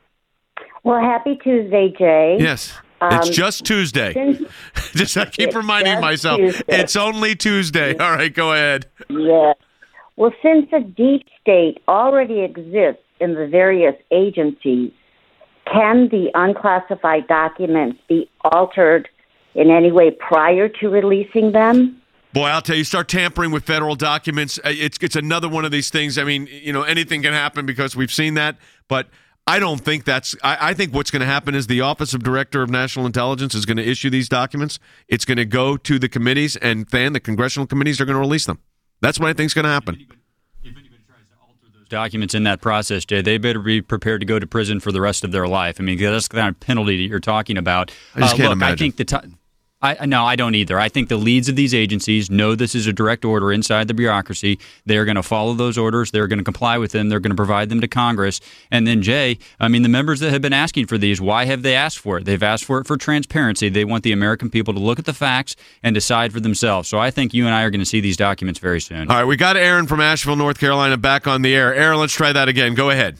Well, happy Tuesday, Jay.
Yes,
um,
it's just Tuesday.
Since,
just I keep reminding myself,
Tuesday.
It's only Tuesday. All right, go ahead.
Yes. Well, since a deep state already exists in the various agencies, can the unclassified documents be altered in any way prior to releasing them?
Boy, I'll tell you, start tampering with federal documents. It's it's another one of these things. I mean, you know, anything can happen because we've seen that. But I don't think that's – I think what's going to happen is the Office of Director of National Intelligence is going to issue these documents. It's going to go to the committees, and then the congressional committees are going to release them. That's what I think is going to happen.
If anybody tries to alter those documents in that process, Jay, they better be prepared to go to prison for the rest of their life. I mean, that's the kind of penalty that you're talking about.
I just
uh,
can't
look,
imagine.
I think the t- I no, I don't either. I think the leads of these agencies know this is a direct order inside the bureaucracy. They're going to follow those orders. They're going to comply with them. They're going to provide them to Congress. And then, Jay, I mean, the members that have been asking for these, why have they asked for it? They've asked for it for transparency. They want the American people to look at the facts and decide for themselves. So I think you and I are going to see these documents very soon.
All right, we got Aaron from Asheville, North Carolina, back on the air. Aaron, let's try that again. Go ahead.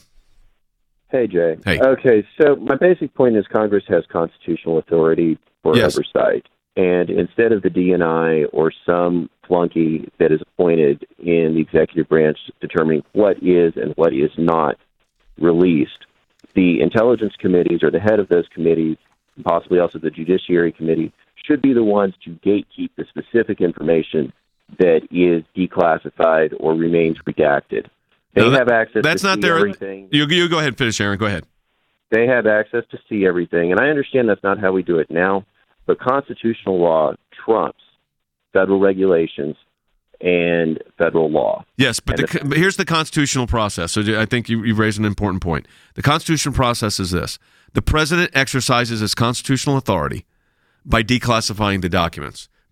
Hey, Jay.
Hey.
Okay, so my basic point is Congress has constitutional authority for
Yes.
oversight. And instead of the D N I or some flunky that is appointed in the executive branch determining what is and what is not released, the intelligence committees or the head of those committees, possibly also the Judiciary Committee, should be the ones to gatekeep the specific information that is declassified or remains redacted. They
No, that-
have access
That's
to
not
see
their.
everything.
You, you go ahead and finish, Aaron. Go ahead.
They have access to see everything, and I understand that's not how we do it now, but constitutional law trumps federal regulations and federal law.
Yes, but, the, but here's the constitutional process. So I think you, you've raised an important point. The constitutional process is this. The president exercises his constitutional authority by declassifying the documents.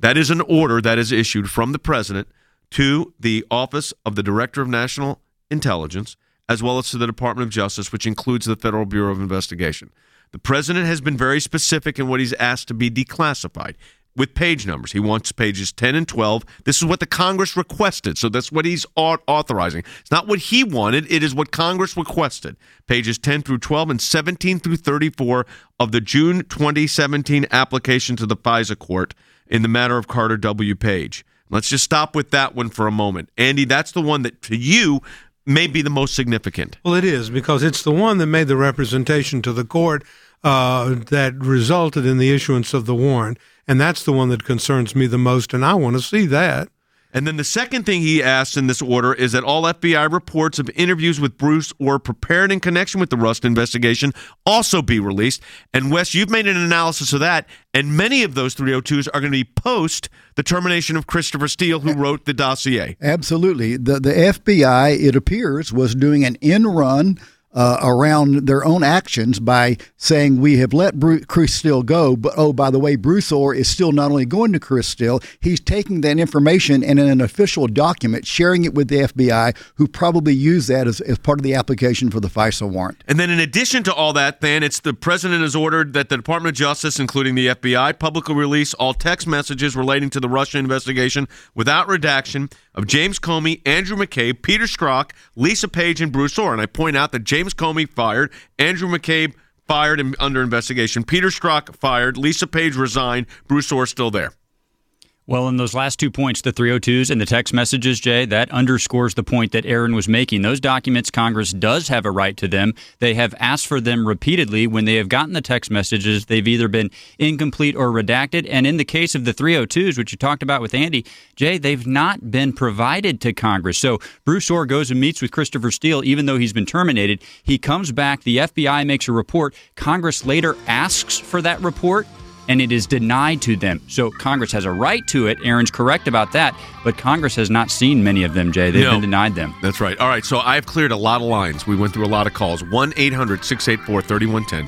That is an order that is issued from the president to the Office of the Director of National Intelligence, as well as to the Department of Justice, which includes the Federal Bureau of Investigation. The president has been very specific in what he's asked to be declassified with page numbers. He wants pages ten and twelve. This is what the Congress requested, so that's what he's authorizing. It's not what he wanted. It is what Congress requested. Pages ten through twelve and seventeen through thirty-four of the June twenty seventeen application to the FISA court in the matter of Carter W. Page. Let's just stop with that one for a moment. Andy, that's the one that, to you, may be the most significant.
Well, it is, because it's the one that made the representation to the court uh, that resulted in the issuance of the warrant, and that's the one that concerns me the most, and I want to see that.
And then the second thing he asked in this order is that all F B I reports of interviews with Bruce Ohr prepared in connection with the Rust investigation also be released. And Wes, you've made an analysis of that, and many of those three oh twos are going to be post the termination of Christopher Steele, who wrote the dossier.
Absolutely. The, the F B I, it appears, was doing an in-run Uh, around their own actions by saying, we have let Bruce, Chris Steele go, but oh, by the way, Bruce Ohr is still not only going to Chris Steele, he's taking that information and in an official document, sharing it with the F B I, who probably used that as, as part of the application for the FISA warrant.
And then in addition to all that, then, it's the president has ordered that the Department of Justice, including the F B I, publicly release all text messages relating to the Russia investigation without redaction of James Comey, Andrew McCabe, Peter Strzok, Lisa Page, and Bruce Ohr. And I point out that James Comey fired, Andrew McCabe fired and under investigation, Peter Strzok fired, Lisa Page resigned, Bruce Ohr still there.
Well, in those last two points, the three oh twos and the text messages, Jay, that underscores the point that Aaron was making. Those documents, Congress does have a right to them. They have asked for them repeatedly. When they have gotten the text messages, they've either been incomplete or redacted. And in the case of the three oh twos, which you talked about with Andy, Jay, they've not been provided to Congress. So Bruce Ohr goes and meets with Christopher Steele, even though he's been terminated. He comes back. The F B I makes a report. Congress later asks for that report, and it is denied to them. So Congress has a right to it. Aaron's correct about that, but Congress has not seen many of them, Jay. They've
no,
been denied them.
That's right. All right, so I've cleared a lot of lines. We went through a lot of calls. one eight hundred six eight four three one one zero.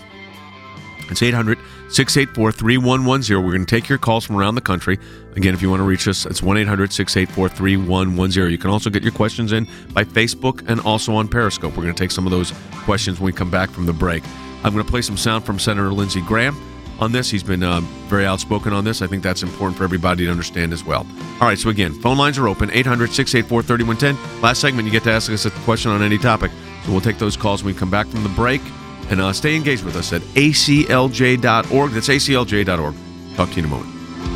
It's eight hundred six eight four three one one zero. We're going to take your calls from around the country. Again, if you want to reach us, it's one eight hundred six eight four three one one zero. You can also get your questions in by Facebook and also on Periscope. We're going to take some of those questions when we come back from the break. I'm going to play some sound from Senator Lindsey Graham on this. He's been uh, very outspoken on this. I think that's important for everybody to understand as well. All right, so again, phone lines are open, eight hundred six eight four three one one zero. Last segment, you get to ask us a question on any topic. So we'll take those calls when we come back from the break. And uh, stay engaged with us at A C L J dot org. That's A C L J dot org. Talk to you in a moment.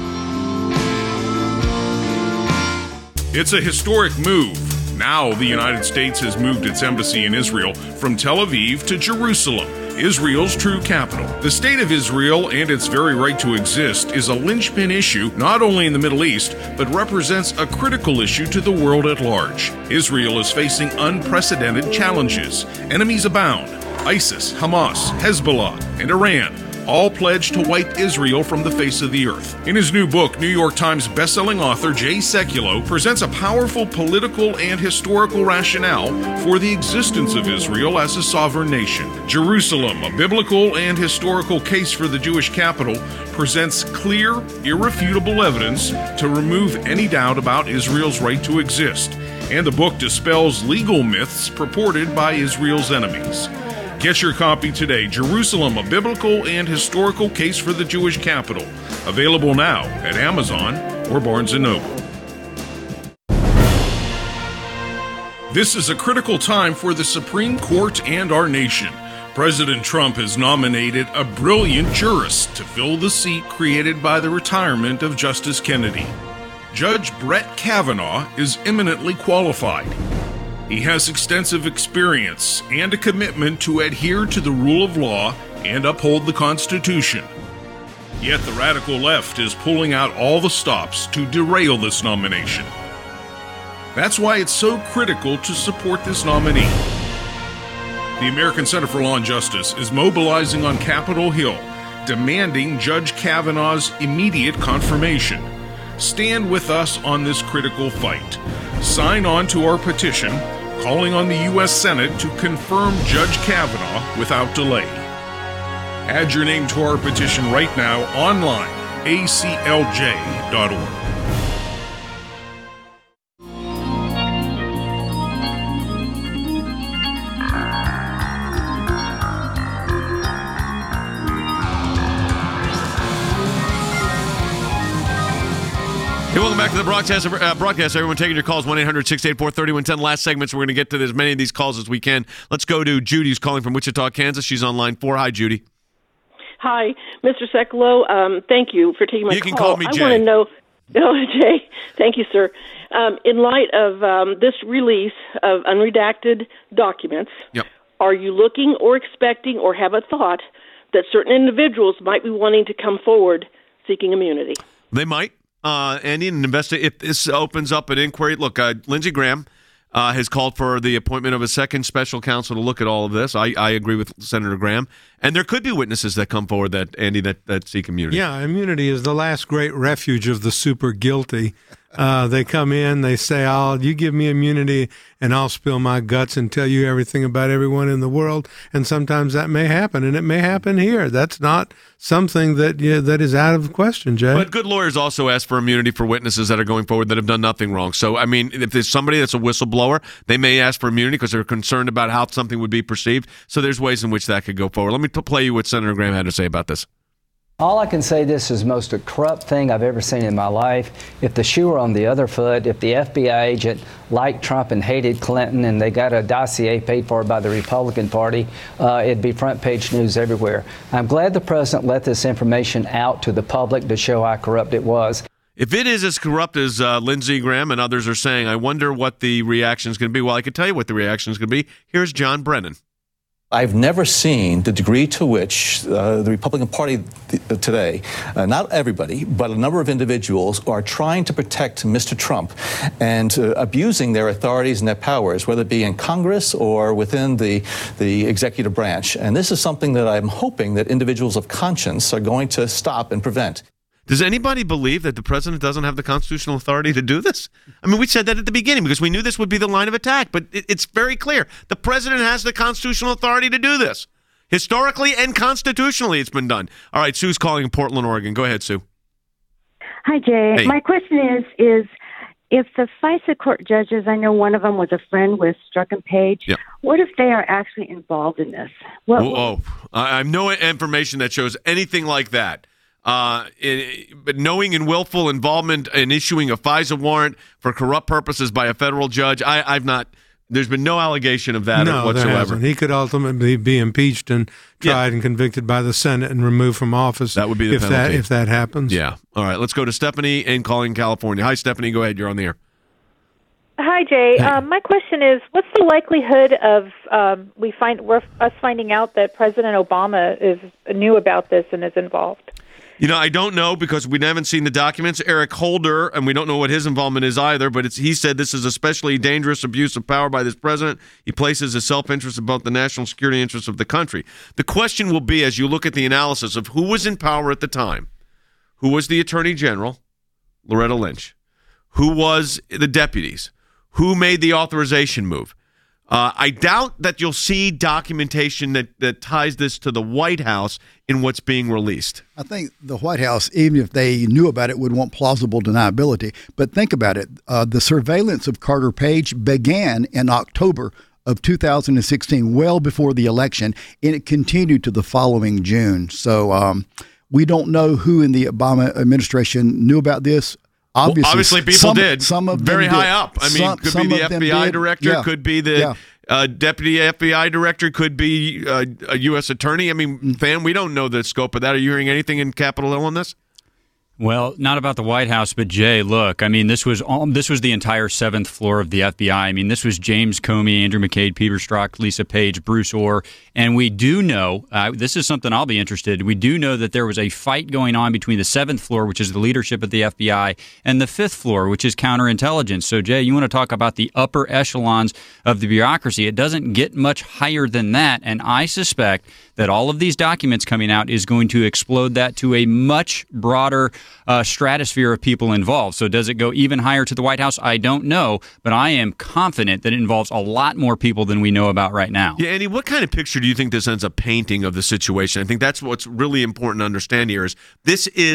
It's a historic move. Now the United States has moved its embassy in Israel from Tel Aviv to Jerusalem, Israel's true capital. The state of Israel and its very right to exist is a linchpin issue not only in the Middle East, but represents a critical issue to the world at large. Israel is facing unprecedented challenges. Enemies abound. ISIS, Hamas, Hezbollah, and Iran all pledged to wipe Israel from the face of the earth. In his new book, New York Times bestselling author Jay Sekulow presents a powerful political and historical rationale for the existence of Israel as a sovereign nation. Jerusalem, a biblical and historical case for the Jewish capital, presents clear, irrefutable evidence to remove any doubt about Israel's right to exist. And the book dispels legal myths purported by Israel's enemies. Get your copy today, Jerusalem, a biblical and historical case for the Jewish capital. Available now at Amazon or Barnes and Noble. This is a critical time for the Supreme Court and our nation. President Trump has nominated a brilliant jurist to fill the seat created by the retirement of Justice Kennedy. Judge Brett Kavanaugh is eminently qualified. He has extensive experience and a commitment to adhere to the rule of law and uphold the Constitution. Yet the radical left is pulling out all the stops to derail this nomination. That's why it's so critical to support this nominee. The American Center for Law and Justice is mobilizing on Capitol Hill, demanding Judge Kavanaugh's immediate confirmation. Stand with us on this critical fight. Sign on to our petition, calling on the U S Senate to confirm Judge Kavanaugh without delay. Add your name to our petition right now online A C L J dot org.
Hey, welcome back to the broadcast. Uh, broadcast. Everyone taking your calls, one eight hundred six eight four three one one zero. Last segment, so we're going to get to as many of these calls as we can. Let's go to Judy, who's calling from Wichita, Kansas. She's on line four. Hi, Judy.
Hi, Mister Sekulow. Um, thank you for taking my call.
You can call me Jay.
I want to know, oh, Jay, thank you, sir. Um, in light of um, this release of unredacted documents,
yep.
are you looking or expecting or have a thought that certain individuals might be wanting to come forward seeking immunity?
They might. Uh, Andy, and investigate if this opens up an inquiry. Look, uh, Lindsey Graham uh, has called for the appointment of a second special counsel to look at all of this. I, I agree with Senator Graham, and there could be witnesses that come forward that Andy that, that seek immunity.
Yeah, immunity is the last great refuge of the super guilty. Uh, they come in, they say, "Oh, you give me immunity, and I'll spill my guts and tell you everything about everyone in the world." And sometimes that may happen, and it may happen here. That's not something that yeah, that is out of the question, Jay.
But good lawyers also ask for immunity for witnesses that are going forward that have done nothing wrong. So, I mean, if there's somebody that's a whistleblower, they may ask for immunity because they're concerned about how something would be perceived. So there's ways in which that could go forward. Let me play you what Senator Graham had to say about this.
All I can say, this is the most corrupt thing I've ever seen in my life. If the shoe were on the other foot, if the F B I agent liked Trump and hated Clinton and they got a dossier paid for by the Republican Party, uh, it'd be front page news everywhere. I'm glad the president let this information out to the public to show how corrupt it was.
If it is as corrupt as uh, Lindsey Graham and others are saying, I wonder what the reaction is going to be. Well, I can tell you what the reaction is going to be. Here's John Brennan.
I've never seen the degree to which uh, the Republican Party th- today, uh, not everybody, but a number of individuals are trying to protect Mister Trump and uh, abusing their authorities and their powers, whether it be in Congress or within the, the executive branch. And this is something that I'm hoping that individuals of conscience are going to stop and prevent.
Does anybody believe that the president doesn't have the constitutional authority to do this? I mean, we said that at the beginning because we knew this would be the line of attack, but it, it's very clear. The president has the constitutional authority to do this. Historically and constitutionally, it's been done. All right, Sue's calling in Portland, Oregon. Go ahead, Sue.
Hi, Jay.
Hey.
My question is, is if the FISA court judges, I know one of them was a friend with Strzok and Page,
yeah.
what if they are actually involved in this? What,
oh, oh, I have no information that shows anything like that. Uh, it, but knowing and willful involvement in issuing a FISA warrant for corrupt purposes by a federal judge, I, I've not. There's been no allegation of that
no,
whatsoever.
There hasn't. He could ultimately be impeached and tried
yeah.
and convicted by the Senate and removed from office.
That would be the
if
penalty.
that if that happens.
Yeah. All right. Let's go to Stephanie in calling California. Hi, Stephanie. Go ahead. You're on the air.
Hi, Jay.
Hey.
Um, my question is, what's the likelihood of um, we find we're, us finding out that President Obama is knew about this and is involved?
You know, I don't know because we haven't seen the documents. Eric Holder, and we don't know what his involvement is either, but it's, he said this is especially dangerous abuse of power by this president. He places his self-interest above the national security interests of the country. The question will be, as you look at the analysis of who was in power at the time, who was the Attorney General, Loretta Lynch, who was the deputies, who made the authorization move. Uh, I doubt that you'll see documentation that, that ties this to the White House in what's being released.
I think the White House, even if they knew about it, would want plausible deniability. But think about it. Uh, the surveillance of Carter Page began in October of two thousand sixteen, well before the election, and it continued to the following June. So um, we don't know who in the Obama administration knew about this. Obviously,
well, obviously people
some,
did.
Some of
very
them
high
did.
up. I mean,
some,
could
some
be the
of
F B I
them
director,
yeah.
could be the
yeah.
uh, deputy F B I director, could be uh, a U S attorney. I mean, Van, we don't know the scope of that. Are you hearing anything in Capitol Hill on this?
Well, not about the White House, but Jay, look, I mean, this was all, this was the entire seventh floor of the F B I. I mean, this was James Comey, Andrew McCabe, Peter Strzok, Lisa Page, Bruce Orr, and we do know, uh, this is something I'll be interested in, we do know that there was a fight going on between the seventh floor, which is the leadership of the F B I, and the fifth floor, which is counterintelligence. So, Jay, you want to talk about the upper echelons of the bureaucracy. It doesn't get much higher than that, and I suspect that all of these documents coming out is going to explode that to a much broader uh, stratosphere of people involved. So does it go even higher to the White House? I don't know, but I am confident that it involves a lot more people than we know about right now.
Yeah, Andy, what kind of picture do you think this ends up painting of the situation? I think that's what's really important to understand here is this is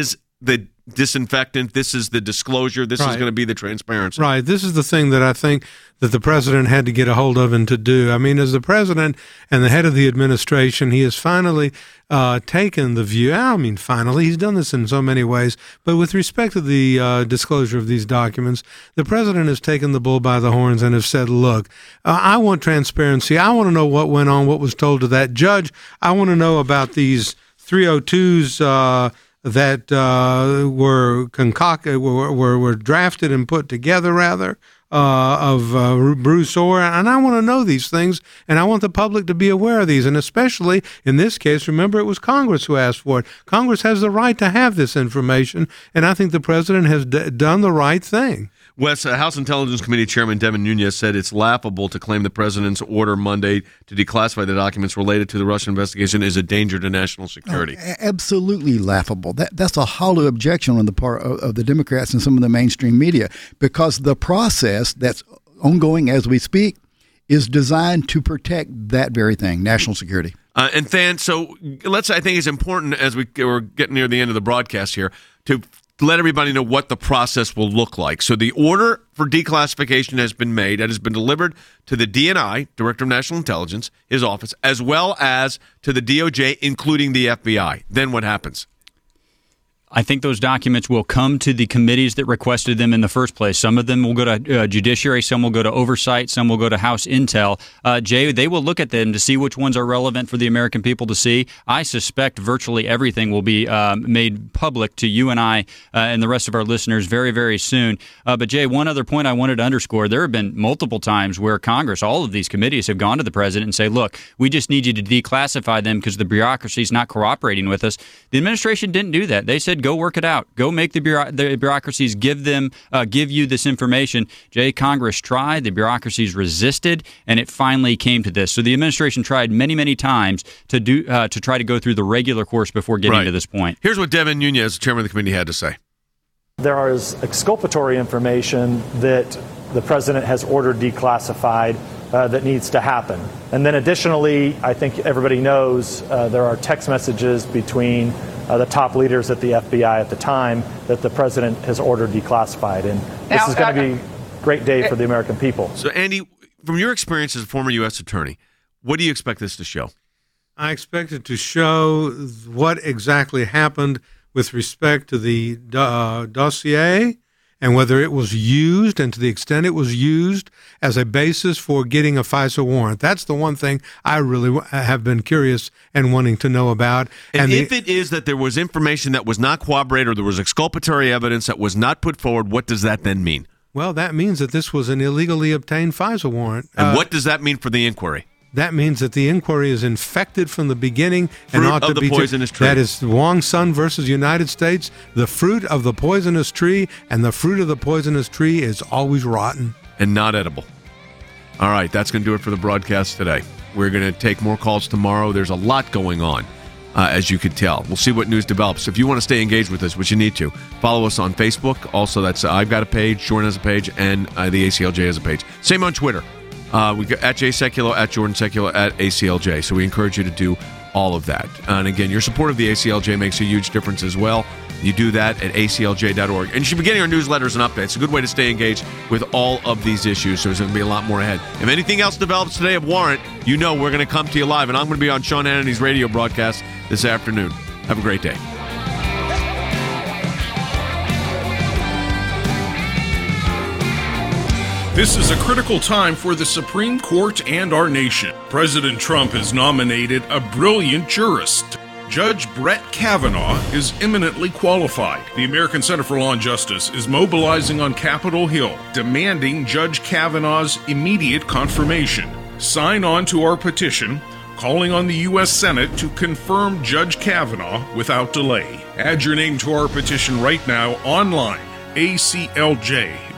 the disinfectant. This is the disclosure. This
right.
is going to be the transparency.
Right. This is the thing that I think that the president had to get a hold of and to do. I mean, as the president and the head of the administration, he has finally uh, taken the view. I mean, finally, he's done this in so many ways. But with respect to the uh, disclosure of these documents, the president has taken the bull by the horns and has said, look, uh, I want transparency. I want to know what went on, what was told to that judge. I want to know about these three oh twos uh that uh, were concocted, were, were were drafted and put together, rather, uh, of uh, Bruce Ohr. And I want to know these things, and I want the public to be aware of these. And especially in this case, remember, it was Congress who asked for it. Congress has the right to have this information, and I think the president has d- done the right thing.
Wes, uh, House Intelligence Committee Chairman Devin Nunes said it's laughable to claim the president's order Monday to declassify the documents related to the Russian investigation is a danger to national security.
Oh, absolutely laughable. That That's a hollow objection on the part of, of the Democrats and some of the mainstream media, because the process that's ongoing as we speak is designed to protect that very thing, national security.
Uh, and Than, so let's. I think it's important as we, we're getting near the end of the broadcast here to let everybody know what the process will look like. So the order for declassification has been made. It has been delivered to the D N I, Director of National Intelligence, his office, as well as to the D O J, including the F B I. Then what happens?
I think those documents will come to the committees that requested them in the first place. Some of them will go to uh, Judiciary, some will go to Oversight, some will go to House Intel. Uh, Jay, they will look at them to see which ones are relevant for the American people to see. I suspect virtually everything will be um, made public to you and I uh, and the rest of our listeners very, very soon. Uh, but Jay, one other point I wanted to underscore, there have been multiple times where Congress, all of these committees have gone to the president and say, look, we just need you to declassify them because the bureaucracy is not cooperating with us. The administration didn't do that. They said, go work it out. Go make the, bureau- the bureaucracies give them, uh, give you this information. Jay, Congress tried, the bureaucracies resisted, and it finally came to this. So the administration tried many, many times to do uh, to try to go through the regular course before getting
right.
to this point.
Here's what Devin Nunes, chairman of the committee, had to say.
There is exculpatory information that the president has ordered declassified uh, that needs to happen. And then additionally, I think everybody knows uh, there are text messages between uh, the top leaders at the F B I at the time that the president has ordered declassified. And this
now,
is going to
uh,
be a great day for the American people.
So, Andy, from your experience as a former U S attorney, what do you expect this to show?
I expect it to show what exactly happened with respect to the uh, dossier and whether it was used, and to the extent it was used, as a basis for getting a FISA warrant. That's the one thing I really have been curious and wanting to know about.
And,
and
if
the,
it is that there was information that was not corroborated or there was exculpatory evidence that was not put forward, what does that then mean?
Well, that means that this was an illegally obtained FISA warrant.
And
uh,
what does that mean for the inquiry?
That means that the inquiry is infected from the beginning and
Fruit
ought to
of the
be
poisonous
t-
tree.
That is Wong Sun versus United States. The fruit of the poisonous tree, and the fruit of the poisonous tree is always rotten
and not edible. All right, that's going to do it for the broadcast today. We're going to take more calls tomorrow. There's a lot going on, uh, as you could tell. We'll see what news develops. If you want to stay engaged with us, which you need to, follow us on Facebook. Also, that's uh, I've got a page, Jordan has a page, and uh, the A C L J has a page. Same on Twitter. Uh, we got at Jay Sekulow, at Jordan Sekulow, at A C L J. So we encourage you to do all of that. And again, your support of the A C L J makes a huge difference as well. You do that at A C L J dot org. And you should be getting our newsletters and updates. It's a good way to stay engaged with all of these issues. So there's going to be a lot more ahead. If anything else develops today of warrant, you know we're going to come to you live. And I'm going to be on Sean Hannity's radio broadcast this afternoon. Have a great day.
This is a critical time for the Supreme Court and our nation. President Trump has nominated a brilliant jurist. Judge Brett Kavanaugh is eminently qualified. The American Center for Law and Justice is mobilizing on Capitol Hill, demanding Judge Kavanaugh's immediate confirmation. Sign on to our petition, calling on the U S Senate to confirm Judge Kavanaugh without delay. Add your name to our petition right now online. A C L J